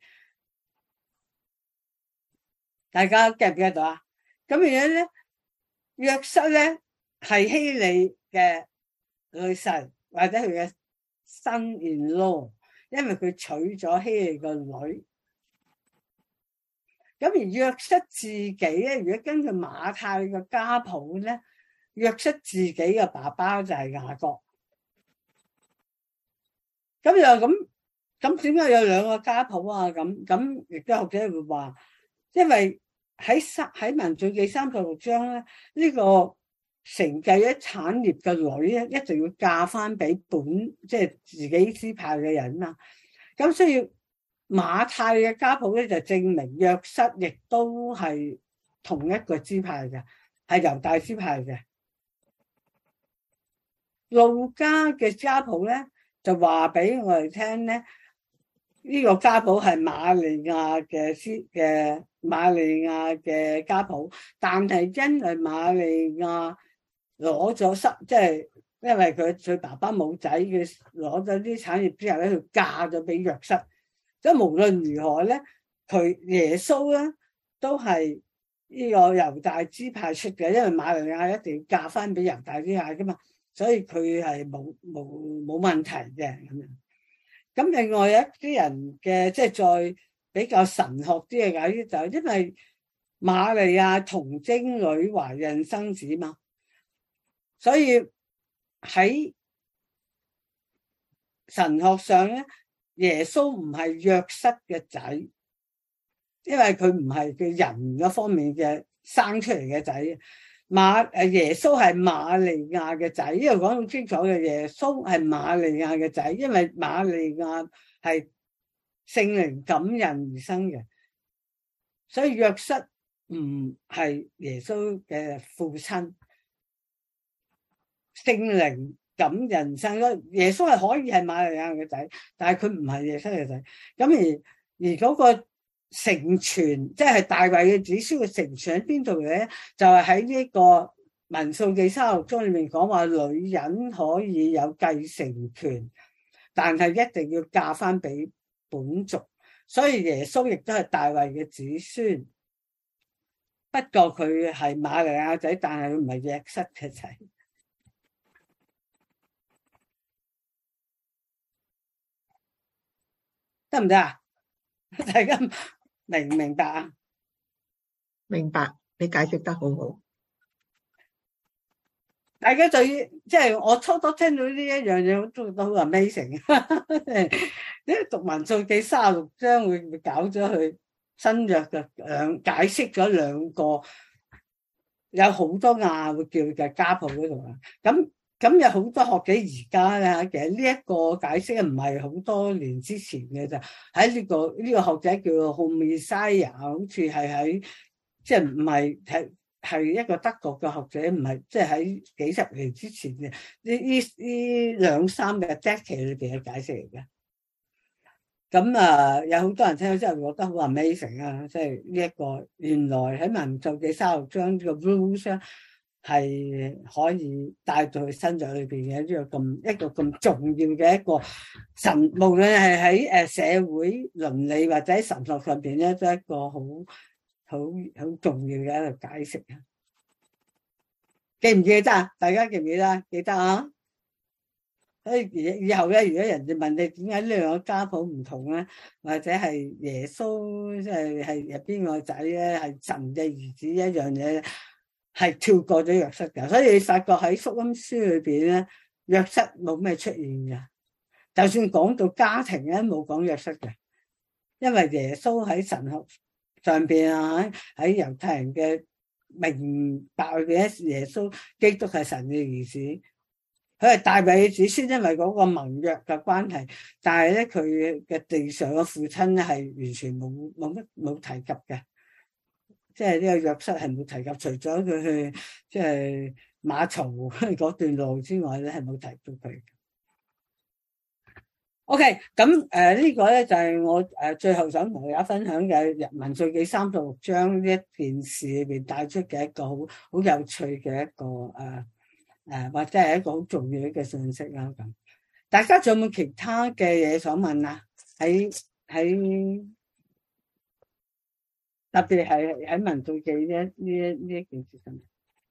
大家記唔記得到啊？咁而家咧，約瑟咧係希利嘅女婿或者佢嘅son-in-law，因為佢娶咗希利個女。咁而約瑟自己咧，如果根據馬太嘅家譜咧，約瑟自己嘅爸爸就係雅各。咁又咁點解有兩個家譜啊？咁亦都學者會話，因為喺民數記36章咧，呢個承繼咗產業嘅女咧，一定要嫁翻俾即係自己支派嘅人啊。咁所以馬太嘅家譜咧就證明約瑟亦都係同一個支派嘅，係猶大支派嘅。路加嘅家譜咧就話俾我哋聽咧，呢個家譜係瑪利亞嘅家譜，但係因為瑪利亞攞咗即係因為佢爸爸冇仔，佢攞咗啲產業之後咧，佢嫁咗俾約瑟。即係無論如何咧，佢耶穌咧都係呢個猶大支派出嘅，因為瑪利亞一定要嫁翻俾猶大支派噶嘛，所以佢係冇問題嘅咁樣。咁另外有一啲人嘅即係再比較神學啲嘅解釋就係因為瑪利亞童貞女懷孕生子嘛，所以喺神學上咧。耶穌唔係約瑟嘅仔，因為佢唔係佢人嗰方面嘅生出嚟嘅仔。耶穌係瑪利亞嘅仔，因為講咁清楚嘅，耶穌係瑪利亞嘅仔，因為瑪利亞係聖靈感孕而生嘅，所以約瑟唔係耶穌嘅父親，聖靈感人生咯，耶穌係可以係瑪利亞嘅仔，但係佢唔係耶穌嘅仔。咁而嗰個成傳，即係大衛嘅子孫嘅成傳喺邊度咧？就係喺呢個民數記36章裏面講話，女人可以有繼承權，但係一定要嫁翻俾本族，所以耶穌亦都係大衛嘅子孫。不過佢係瑪利亞仔，但係佢唔係約瑟嘅仔。得唔得啊？大家明唔明白啊？ 明白，你解釋得好好。 大家對於即係我初初聽到呢一樣嘢，都覺得好 amazing。因為讀民數記36章會搞咗佢新約嘅解釋咗兩個有好多亞會叫嘅家譜嗰度啊。咁有好多學者而家咧，其實呢一個解釋唔係好多年之前嘅咋。喺呢個學者叫做 Homesiah， 好似係喺即係唔係係一個德國嘅學者，唔係即係喺幾十年之前嘅呢兩三個 decade 裏邊嘅解釋嚟嘅。咁啊，有好多人聽到之後覺得好 amazing 啊！即係呢一個原來喺民數記36章呢個 rules 係可以帶到去新約裏邊嘅一個咁重要嘅一個神，無論係喺社會倫理或者喺神學上邊咧，都係一個好重要嘅一個解釋啊！記唔記得啊？大家記唔記得？記得啊！所以以後咧，如果人哋問你點解呢兩個家譜唔同咧，或者係耶穌即係邊個仔咧，係神嘅兒子一樣嘢，係跳過咗約瑟嘅。所以你發覺喺福音書裏邊咧，約瑟冇咩出現嘅。就算講到家庭咧，冇講約瑟嘅，因為耶穌喺神學上邊啊，喺猶太人嘅明白嘅耶穌基督係神嘅兒子，佢係大衛嘅子孫，因為嗰個盟約嘅關係。但係咧，佢嘅地上嘅父親咧係完全冇提及嘅，即係呢個約瑟係冇提及，除咗佢去即係馬槽嗰段路之外咧，係冇提到佢。OK， 咁呢個咧就係我最後想同大家分享嘅民數記36章呢一件事裏邊帶出嘅一個好有趣嘅一個或者係一個好重要嘅信息啦。咁大家仲有冇其他嘅嘢想問啊？喺特別係喺民數記呢一件事上面。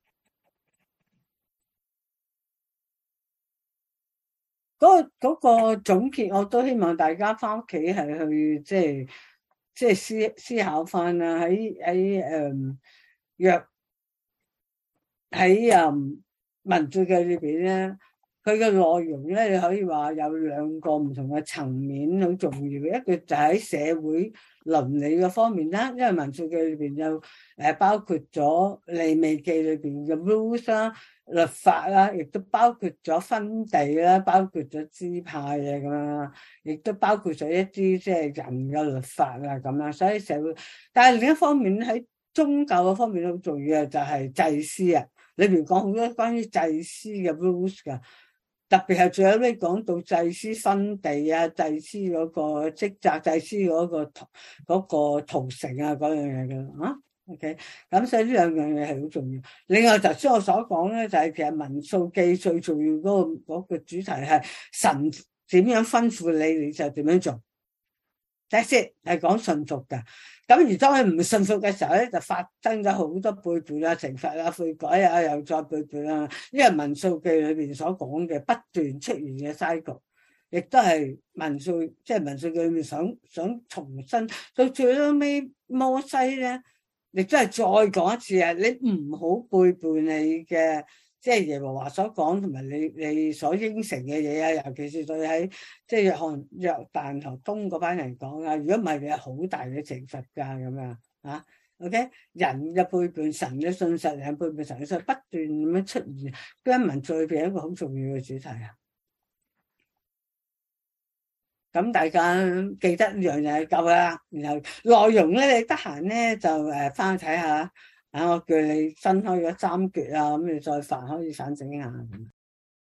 嗰個總結，我都希望大家翻屋企係去即係思考翻啦。喺民數記裏邊咧，佢嘅內容咧，你可以話有兩個唔同嘅層面，好重要嘅。一個就喺社會倫理嘅方面啦，因為民數記裏邊有包括咗利未記裏邊嘅 rules 啦、律法啦，亦都包括咗分地啦，包括咗支派啊咁樣，亦都包括咗一啲即係人嘅律法啊咁樣。所以社會，但係另一方面喺宗教嘅方面好重要嘅就係祭司啊，裏邊講好多關於祭司嘅 rules 噶。特別係最後尾講到祭司分地啊，祭司嗰個職責，祭司嗰個屠城啊嗰樣嘢嘅啊 ，OK， 咁所以呢兩樣嘢係好重要。另外頭先我所講咧，就係其實民數記最重要嗰個主題係神點樣吩咐你，你就點樣做。That's it，係講順服噶。咁而當佢唔順服嘅時候咧，就發生咗好多背叛啊、懲罰啊、悔改啊，又再背叛啊。呢個民數記裏邊所講嘅不斷出現嘅 cycle，亦都係民數記裏面想重新到最尾摩西咧，亦都係再講一次啊！你唔好背叛你嘅。即係耶和華所講同埋你所應承嘅嘢啊，尤其是對喺即係約旦河東嗰班人講啊，如果唔係你係好大嘅懲罰噶咁樣啊。OK， 人嘅背叛神嘅信實，人背叛神嘅信實，不斷咁樣出現，跟民數記一個好重要嘅主題啊。咁大家記得呢樣嘢夠啦，然後內容咧，你得閒咧就翻去睇下。我叫你分開咗3橛啊，咁你再可以反省下。